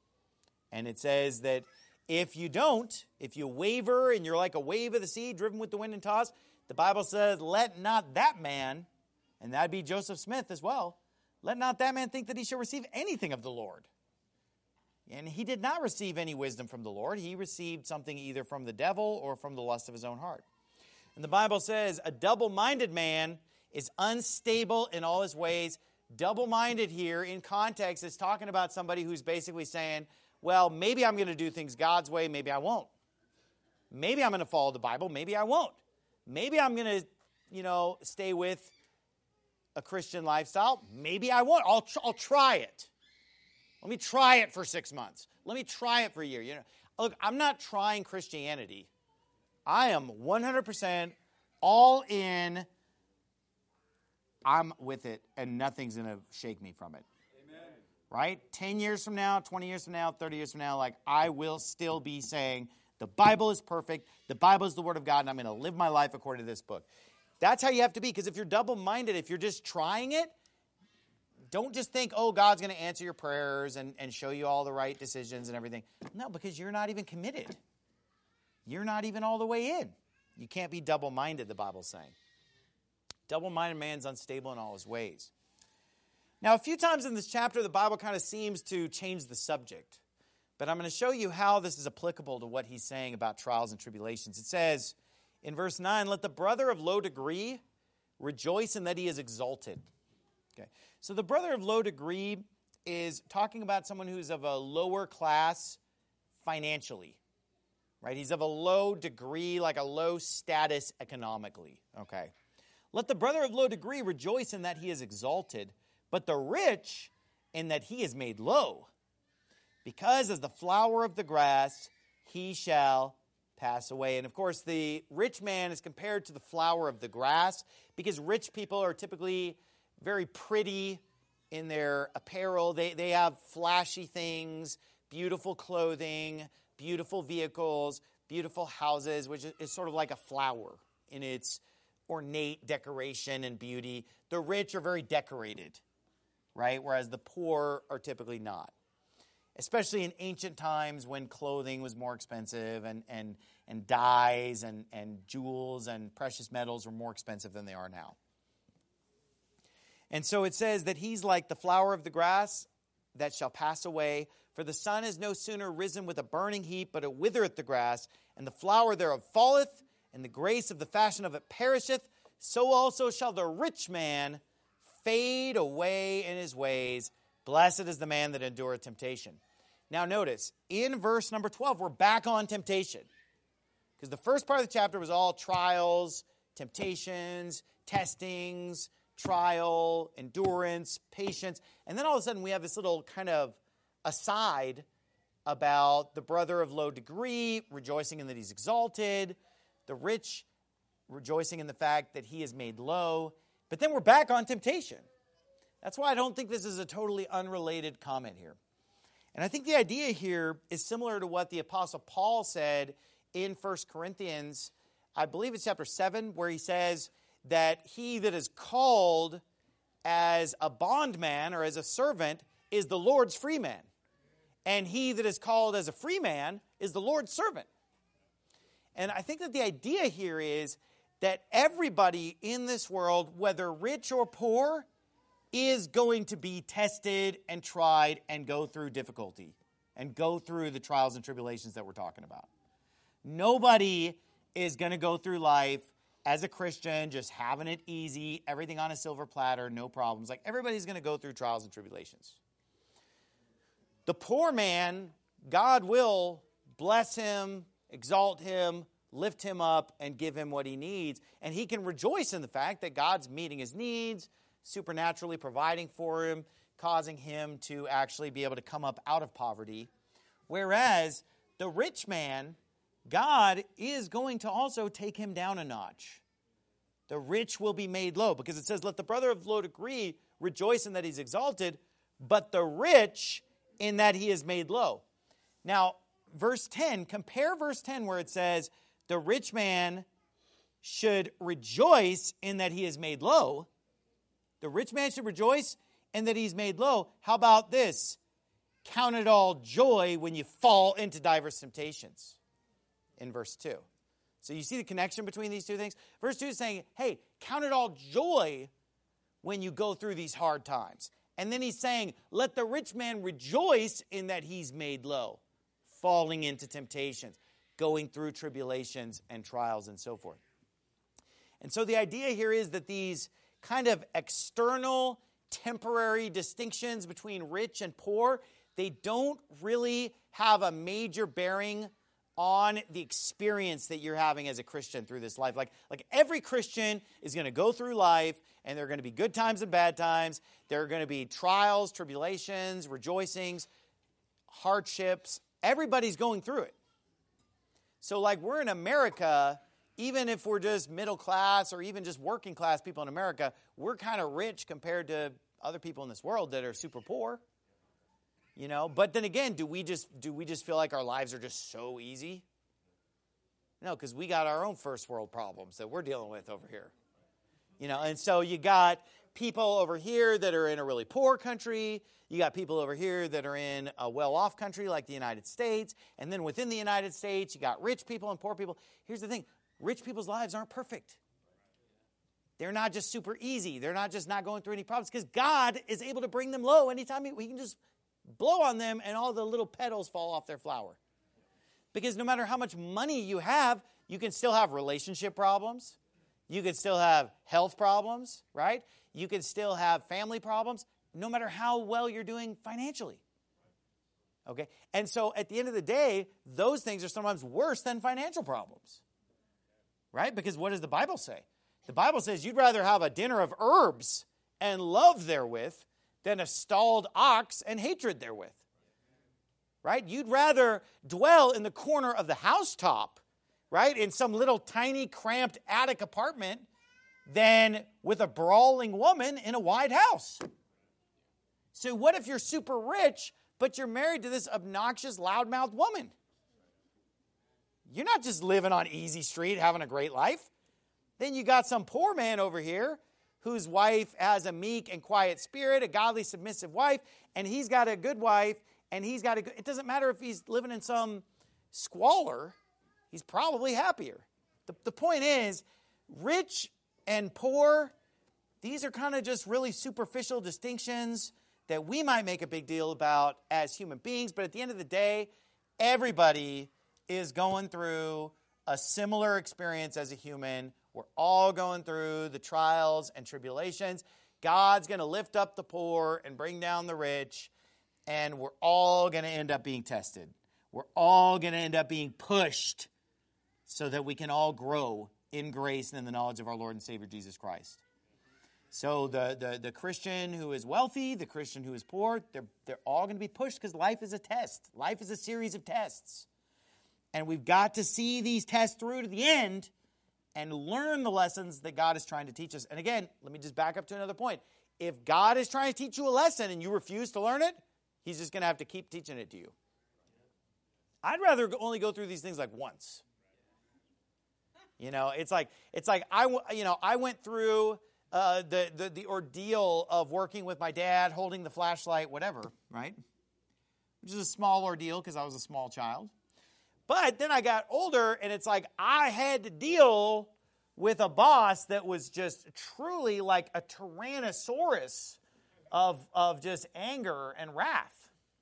And it says that if you don't, if you waver and you're like a wave of the sea driven with the wind and tossed, the Bible says, let not that man, and that'd be Joseph Smith as well, let not that man think that he shall receive anything of the Lord. And he did not receive any wisdom from the Lord. He received something either from the devil or from the lust of his own heart. And the Bible says a double-minded man is unstable in all his ways. Double-minded here in context is talking about somebody who's basically saying, well, maybe I'm going to do things God's way, maybe I won't. Maybe I'm going to follow the Bible, maybe I won't. Maybe I'm going to, you know, stay with a Christian lifestyle, maybe I won't. I'll, I'll try it. Let me try it for six months. Let me try it for a year. You know, look, I'm not trying Christianity. I am one hundred percent all in. I'm with it, and nothing's going to shake me from it. Amen. Right? ten years from now, twenty years from now, thirty years from now, like, I will still be saying, the Bible is perfect, the Bible is the Word of God, and I'm going to live my life according to this book. That's how you have to be, because if you're double-minded, if you're just trying it, don't just think, oh, God's going to answer your prayers and, and show you all the right decisions and everything. No, because you're not even committed. You're not even all the way in. You can't be double-minded, the Bible's saying. Double-minded man's unstable in all his ways. Now, a few times in this chapter, the Bible kind of seems to change the subject. But I'm going to show you how this is applicable to what he's saying about trials and tribulations. It says in verse nine, let the brother of low degree rejoice in that he is exalted. Okay. So the brother of low degree is talking about someone who's of a lower class financially. Right? He's of a low degree, like a low status economically. Okay. Let the brother of low degree rejoice in that he is exalted, but the rich in that he is made low. Because as the flower of the grass, he shall pass away. And of course, the rich man is compared to the flower of the grass because rich people are typically very pretty in their apparel. They, they have flashy things, beautiful clothing, beautiful vehicles, beautiful houses, which is sort of like a flower in its ornate decoration and beauty. The rich are very decorated, right? Whereas the poor are typically not. Especially in ancient times when clothing was more expensive and, and, and dyes and, and jewels and precious metals were more expensive than they are now. And so it says that he's like the flower of the grass that shall pass away. For the sun is no sooner risen with a burning heat, but it withereth the grass, and the flower thereof falleth, and the grace of the fashion of it perisheth. So also shall the rich man fade away in his ways. Blessed is the man that endureth temptation. Now notice, in verse number twelve, we're back on temptation. Because the first part of the chapter was all trials, temptations, testings, trial, endurance, patience. And then all of a sudden we have this little kind of aside about the brother of low degree, rejoicing in that he's exalted, the rich rejoicing in the fact that he is made low. But then we're back on temptation. That's why I don't think this is a totally unrelated comment here. And I think the idea here is similar to what the Apostle Paul said in First Corinthians, I believe it's chapter seven, where he says that he that is called as a bondman or as a servant is the Lord's free man. And he that is called as a free man is the Lord's servant. And I think that the idea here is that everybody in this world, whether rich or poor, is going to be tested and tried and go through difficulty and go through the trials and tribulations that we're talking about. Nobody is going to go through life as a Christian just having it easy, everything on a silver platter, no problems. Like, everybody's going to go through trials and tribulations. The poor man, God will bless him, exalt him, lift him up, and give him what he needs. And he can rejoice in the fact that God's meeting his needs, supernaturally providing for him, causing him to actually be able to come up out of poverty. Whereas the rich man, God is going to also take him down a notch. The rich will be made low, because it says, let the brother of low degree rejoice in that he's exalted, but the rich in that he is made low. Now, verse ten, compare verse ten where it says, the rich man should rejoice in that he is made low. The rich man should rejoice in that he's made low. How about this? Count it all joy when you fall into diverse temptations. In verse two. So you see the connection between these two things? Verse two is saying, hey, count it all joy when you go through these hard times. And then he's saying, let the rich man rejoice in that he's made low, falling into temptations, going through tribulations and trials and so forth. And so the idea here is that these kind of external, temporary distinctions between rich and poor, they don't really have a major bearing on the experience that you're having as a Christian through this life. Like, like every Christian is going to go through life, and there are going to be good times and bad times. There are going to be trials, tribulations, rejoicings, hardships. Everybody's going through it. So like we're in America, even if we're just middle class or even just working class people in America, we're kind of rich compared to other people in this world that are super poor. You know, but then again, do we just do we just feel like our lives are just so easy? No, because we got our own first world problems that we're dealing with over here. You know, and so you got people over here that are in a really poor country. You got people over here that are in a well-off country like the United States. And then within the United States, you got rich people and poor people. Here's the thing. Rich people's lives aren't perfect. They're not just super easy. They're not just not going through any problems because God is able to bring them low anytime he, he can just blow on them and all the little petals fall off their flower. Because no matter how much money you have, you can still have relationship problems. You can still have health problems, right? You can still have family problems, no matter how well you're doing financially. Okay? And so at the end of the day, those things are sometimes worse than financial problems. Right? Because what does the Bible say? The Bible says you'd rather have a dinner of herbs and love therewith than a stalled ox and hatred therewith. Right? You'd rather dwell in the corner of the housetop, right, in some little tiny cramped attic apartment than with a brawling woman in a wide house. So what if you're super rich, but you're married to this obnoxious, loudmouth woman? You're not just living on easy street, having a great life. Then you got some poor man over here whose wife has a meek and quiet spirit, a godly, submissive wife, and he's got a good wife, and he's got a good, it doesn't matter if he's living in some squalor, he's probably happier. The, the point is, rich and poor, these are kind of just really superficial distinctions that we might make a big deal about as human beings, but at the end of the day, everybody is going through a similar experience as a human. We're all going through the trials and tribulations. God's going to lift up the poor and bring down the rich, and we're all going to end up being tested. We're all going to end up being pushed so that we can all grow in grace and in the knowledge of our Lord and Savior Jesus Christ. So the, the, the Christian who is wealthy, the Christian who is poor, they're, they're all going to be pushed because life is a test. Life is a series of tests. And we've got to see these tests through to the end and learn the lessons that God is trying to teach us. And again, let me just back up to another point. If God is trying to teach you a lesson and you refuse to learn it, he's just going to have to keep teaching it to you. I'd rather only go through these things like once. You know, it's like it's like I you know I went through uh, the, the the ordeal of working with my dad, holding the flashlight, whatever, right? Which is a small ordeal because I was a small child. But then I got older, and it's like I had to deal with a boss that was just truly like a tyrannosaurus of of just anger and wrath.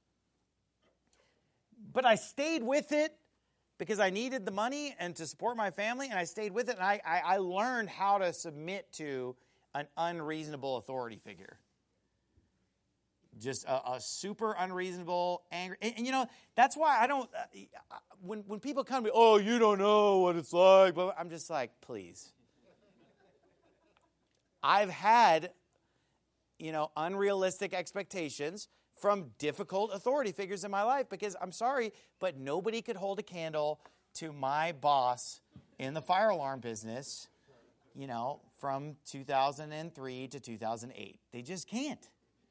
But I stayed with it because I needed the money and to support my family, and I stayed with it, and I, I, I learned how to submit to an unreasonable authority figure. Just a, a super unreasonable, angry, and, and you know, that's why I don't, uh, when, when people come to me, oh, you don't know what it's like, but I'm just like, please. I've had, you know, unrealistic expectations from difficult authority figures in my life because I'm sorry, but nobody could hold a candle to my boss in the fire alarm business, you know, from two thousand three to two thousand eight. They just can't.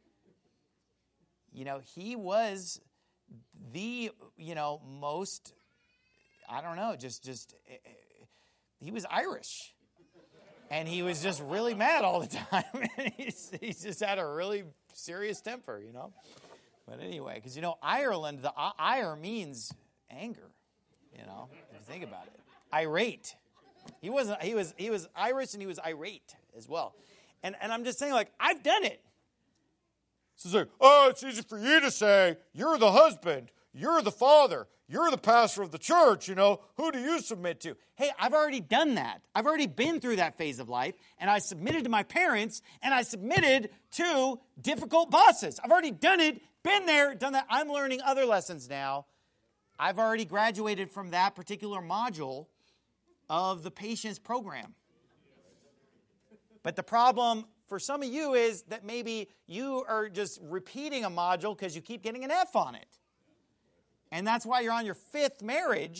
You know, he was the, you know, most, I don't know, just, just, he was Irish. And he was just really mad all the time. he's, he's just had a really serious temper, you know. But anyway, because, you know, Ireland, the uh, ire means anger, you know, if you think about it. Irate. He wasn't, he was, he was Irish and he was irate as well. And, and I'm just saying, like, I've done it. So it's like, oh, it's easy for you to say, you're the husband, you're the father, you're the pastor of the church, you know, who do you submit to? Hey, I've already done that. I've already been through that phase of life, and I submitted to my parents, and I submitted to difficult bosses. I've already done it, been there, done that. I'm learning other lessons now. I've already graduated from that particular module of the patience program. But the problem for some of you is that maybe you are just repeating a module because you keep getting an F on it. And that's why you're on your fifth marriage,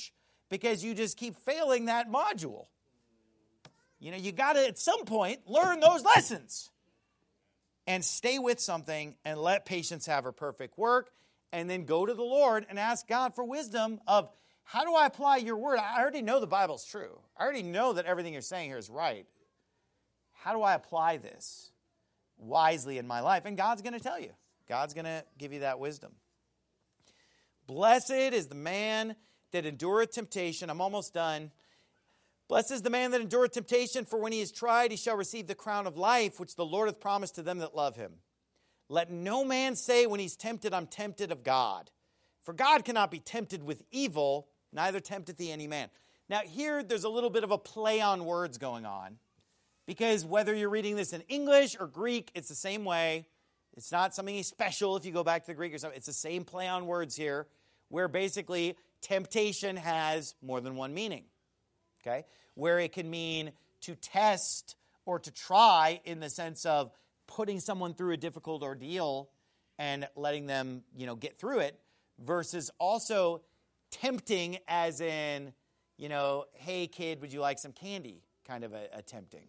because you just keep failing that module. You know, you got to, at some point, learn those lessons. And stay with something and let patience have her perfect work. And then go to the Lord and ask God for wisdom of, how do I apply your word? I already know the Bible's true. I already know that everything you're saying here is right. How do I apply this wisely in my life? And God's going to tell you. God's going to give you that wisdom. Blessed is the man that endureth temptation. I'm almost done. Blessed is the man that endureth temptation, for when he is tried, he shall receive the crown of life, which the Lord hath promised to them that love him. Let no man say when he's tempted, I'm tempted of God. For God cannot be tempted with evil, neither tempteth he any man. Now here, there's a little bit of a play on words going on. Because whether you're reading this in English or Greek, it's the same way. It's not something special if you go back to the Greek or something. It's the same play on words here, where basically temptation has more than one meaning. Okay? Where it can mean to test or to try in the sense of putting someone through a difficult ordeal and letting them, you know, get through it, versus also tempting as in, you know, hey kid, would you like some candy? Kind of a, a tempting.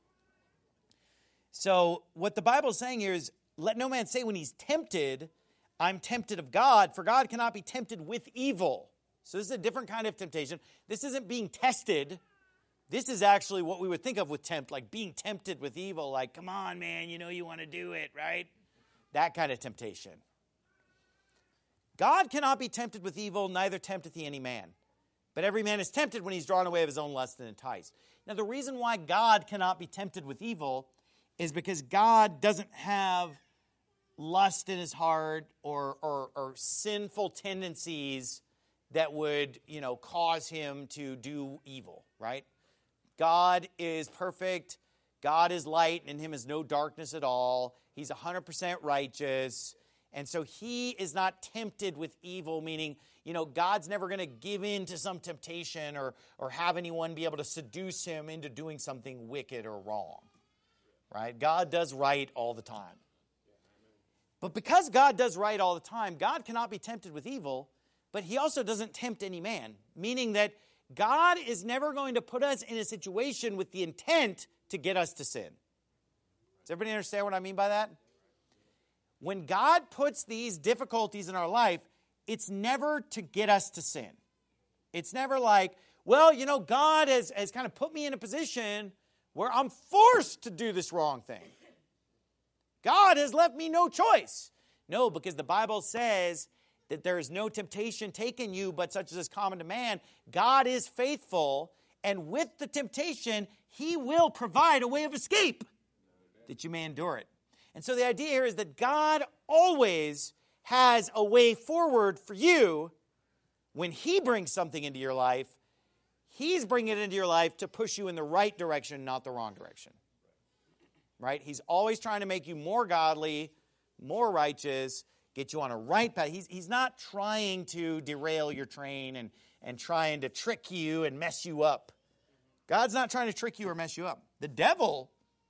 So what the Bible is saying here is, let no man say when he's tempted, I'm tempted of God, for God cannot be tempted with evil. So this is a different kind of temptation. This isn't being tested. This is actually what we would think of with tempt, like being tempted with evil, like, come on, man, you know you want to do it, right? That kind of temptation. God cannot be tempted with evil, neither tempteth he any man. But every man is tempted when he's drawn away of his own lust and enticed. Now, the reason why God cannot be tempted with evil is because God doesn't have lust in his heart or, or, or sinful tendencies that would, you know, cause him to do evil, right? God is perfect. God is light, and in him is no darkness at all. He's one hundred percent righteous. And so he is not tempted with evil, meaning, you know, God's never going to give in to some temptation or, or have anyone be able to seduce him into doing something wicked or wrong, right? God does right all the time. But because God does right all the time, God cannot be tempted with evil, but he also doesn't tempt any man, meaning that God is never going to put us in a situation with the intent to get us to sin. Does everybody understand what I mean by that? When God puts these difficulties in our life, it's never to get us to sin. It's never like, well, you know, God has, has kind of put me in a position where I'm forced to do this wrong thing. God has left me no choice. No, because the Bible says that there is no temptation taken you, but such as is common to man. God is faithful, and with the temptation, he will provide a way of escape that you may endure it. And so the idea here is that God always has a way forward for you when he brings something into your life. He's bringing it into your life to push you in the right direction, not the wrong direction. Right? He's always trying to make you more godly, more righteous, get you on a right path. He's, he's not trying to derail your train and, and trying to trick you and mess you up. God's not trying to trick you or mess you up. The devil,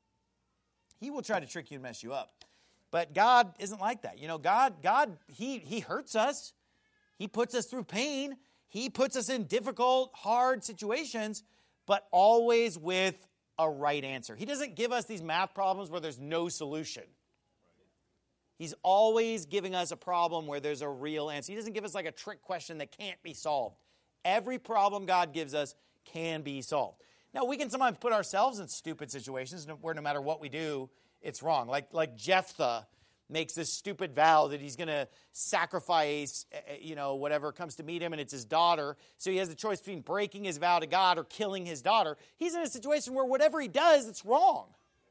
he will try to trick you and mess you up. But God isn't like that. You know, God, God, he, he hurts us. He puts us through pain. He puts us in difficult, hard situations, but always with a right answer. He doesn't give us these math problems where there's no solution. He's always giving us a problem where there's a real answer. He doesn't give us like a trick question that can't be solved. Every problem God gives us can be solved. Now, we can sometimes put ourselves in stupid situations where no matter what we do, it's wrong. Like, like Jephthah makes this stupid vow that he's going to sacrifice, you know, whatever comes to meet him, and it's his daughter. So he has the choice between breaking his vow to God or killing his daughter. He's in a situation where whatever he does, it's wrong.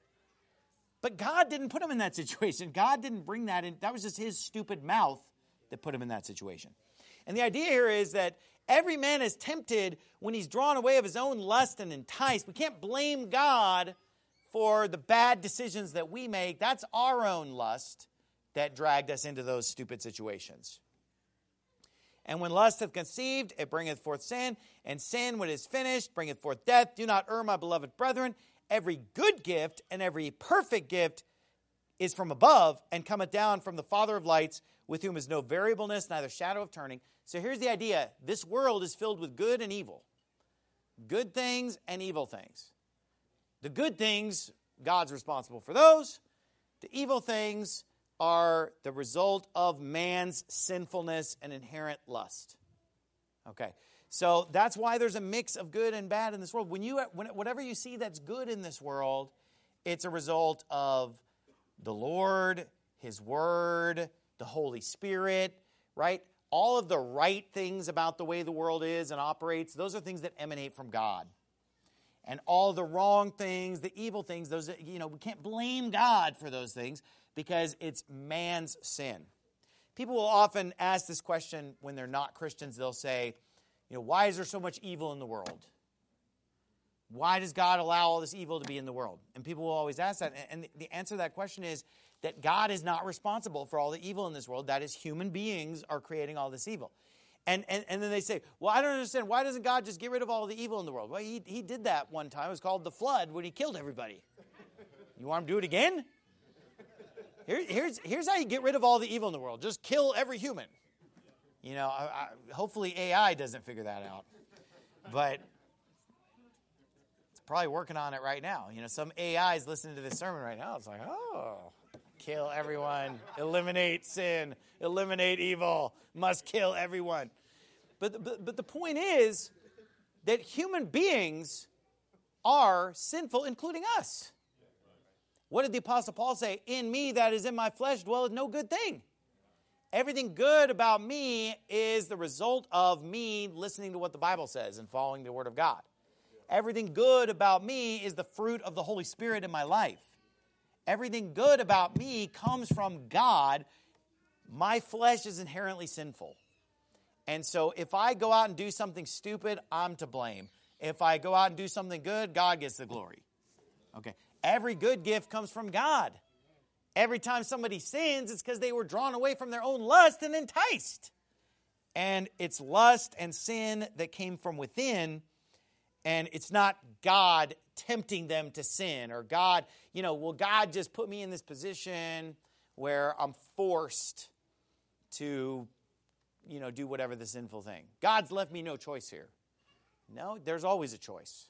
But God didn't put him in that situation. God didn't bring that in. That was just his stupid mouth that put him in that situation. And the idea here is that every man is tempted when he's drawn away of his own lust and enticed. We can't blame God for the bad decisions that we make. That's our own lust that dragged us into those stupid situations. And when lust hath conceived, it bringeth forth sin. And sin, when it is finished, bringeth forth death. Do not err, my beloved brethren. Every good gift and every perfect gift is from above and cometh down from the Father of lights, with whom is no variableness, neither shadow of turning. So here's the idea. This world is filled with good and evil. Good things and evil things. The good things, God's responsible for those. The evil things are the result of man's sinfulness and inherent lust. Okay, so that's why there's a mix of good and bad in this world. When you, when, whatever you see that's good in this world, it's a result of the Lord, His Word, the Holy Spirit, right? All of the right things about the way the world is and operates, those are things that emanate from God. And all the wrong things, the evil things, those, you know, we can't blame God for those things because it's man's sin. People will often ask this question when they're not Christians. They'll say, you know, why is there so much evil in the world? Why does God allow all this evil to be in the world? And people will always ask that. And the answer to that question is that God is not responsible for all the evil in this world. That is, human beings are creating all this evil. And, and, and then they say, well, I don't understand. Why doesn't God just get rid of all the evil in the world? Well, he, he did that one time. It was called the flood when he killed everybody. You want him to do it again? Here, here's, here's how you get rid of all the evil in the world. Just kill every human. You know, I, I, hopefully A I doesn't figure that out. But it's probably working on it right now. You know, some A I is listening to this sermon right now. It's like, oh, kill everyone, eliminate sin, eliminate evil, must kill everyone. But, but, but the point is that human beings are sinful, including us. What did the Apostle Paul say? In me, that is in my flesh, dwelleth no good thing. Everything good about me is the result of me listening to what the Bible says and following the Word of God. Everything good about me is the fruit of the Holy Spirit in my life. Everything good about me comes from God. My flesh is inherently sinful. And so if I go out and do something stupid, I'm to blame. If I go out and do something good, God gets the glory. Okay. Every good gift comes from God. Every time somebody sins, it's because they were drawn away from their own lust and enticed. And it's lust and sin that came from within. And it's not God tempting them to sin, or God, you know, will God just put me in this position where I'm forced to, you know, do whatever the sinful thing. God's left me no choice here. No, there's always a choice.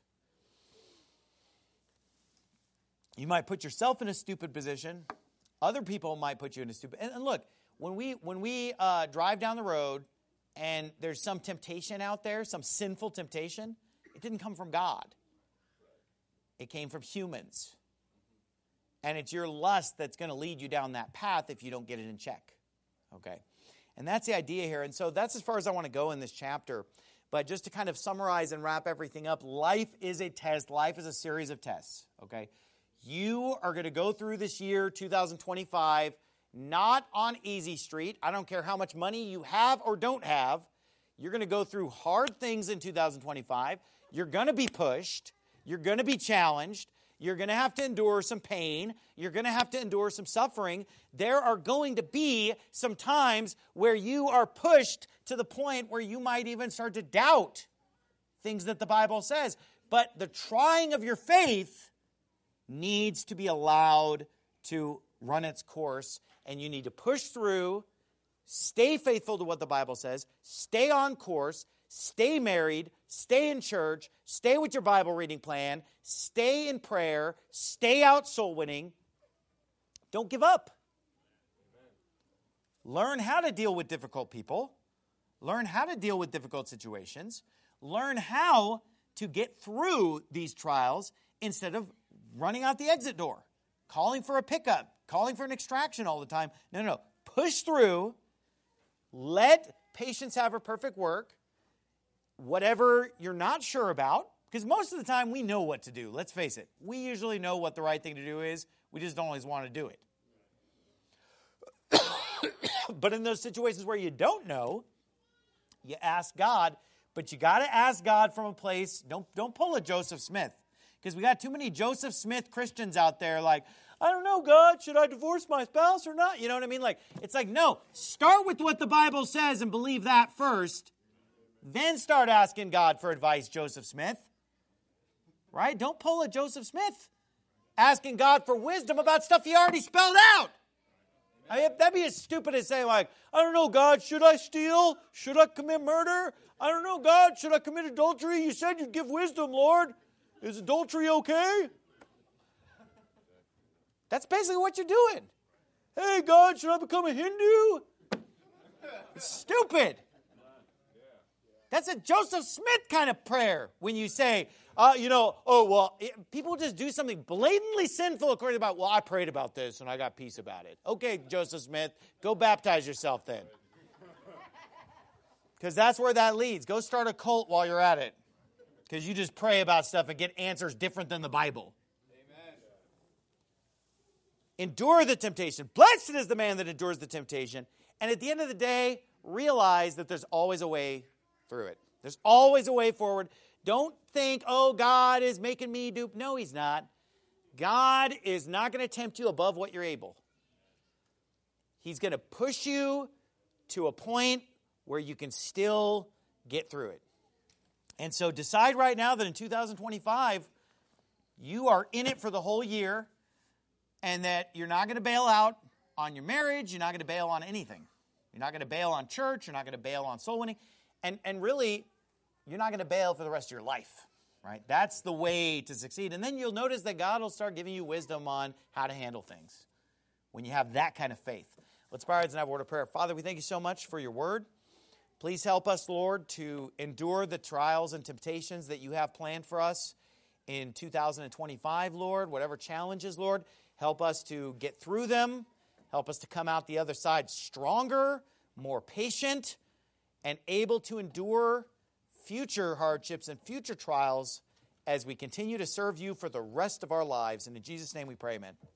You might put yourself in a stupid position. Other people might put you in a stupid. And, and look, when we when we uh, drive down the road and there's some temptation out there, some sinful temptation, it didn't come from God. It came from humans. And it's your lust that's going to lead you down that path if you don't get it in check. Okay? And that's the idea here. And so that's as far as I want to go in this chapter. But just to kind of summarize and wrap everything up, life is a test. Life is a series of tests. Okay? You are going to go through this year, two thousand twenty-five, not on easy street. I don't care how much money you have or don't have. You're going to go through hard things in two thousand twenty-five. You're going to be pushed. You're going to be challenged. You're going to have to endure some pain. You're going to have to endure some suffering. There are going to be some times where you are pushed to the point where you might even start to doubt things that the Bible says. But the trying of your faith needs to be allowed to run its course, and you need to push through, stay faithful to what the Bible says, stay on course, stay married, stay in church, stay with your Bible reading plan, stay in prayer, stay out soul winning. Don't give up. Learn how to deal with difficult people. Learn how to deal with difficult situations. Learn how to get through these trials instead of running out the exit door, calling for a pickup, calling for an extraction all the time. No, no, no. Push through. Let patience have her perfect work. Whatever you're not sure about, because most of the time we know what to do. Let's face it. We usually know what the right thing to do is. We just don't always want to do it. But in those situations where you don't know, you ask God. But you got to ask God from a place. Don't, don't pull a Joseph Smith. Because we got too many Joseph Smith Christians out there like, I don't know, God, should I divorce my spouse or not? You know what I mean? Like, it's like, no, start with what the Bible says and believe that first. Then start asking God for advice, Joseph Smith. Right? Don't pull a Joseph Smith. Asking God for wisdom about stuff he already spelled out. I mean, that'd be as stupid as saying, like, I don't know, God, should I steal? Should I commit murder? I don't know, God, should I commit adultery? You said you'd give wisdom, Lord. Is adultery okay? That's basically what you're doing. Hey, God, should I become a Hindu? It's stupid. That's a Joseph Smith kind of prayer when you say, uh, you know, oh, well, it, people just do something blatantly sinful according to the Bible. Well, I prayed about this and I got peace about it. Okay, Joseph Smith, go baptize yourself then. Because that's where that leads. Go start a cult while you're at it. Because you just pray about stuff and get answers different than the Bible. Amen. Endure the temptation. Blessed is the man that endures the temptation. And at the end of the day, realize that there's always a way through it. There's always a way forward. Don't think, oh, God is making me do. No, he's not. God is not going to tempt you above what you're able. He's going to push you to a point where you can still get through it. And so decide right now that in two thousand twenty-five, you are in it for the whole year and that you're not going to bail out on your marriage. You're not going to bail on anything. You're not going to bail on church. You're not going to bail on soul winning. And, and really, you're not going to bail for the rest of your life, right? That's the way to succeed. And then you'll notice that God will start giving you wisdom on how to handle things when you have that kind of faith. Let's bow our heads and have a word of prayer. Father, we thank you so much for your word. Please help us, Lord, to endure the trials and temptations that you have planned for us in two thousand twenty-five, Lord. Whatever challenges, Lord, help us to get through them. Help us to come out the other side stronger, more patient, and able to endure future hardships and future trials as we continue to serve you for the rest of our lives. And in Jesus' name we pray, amen.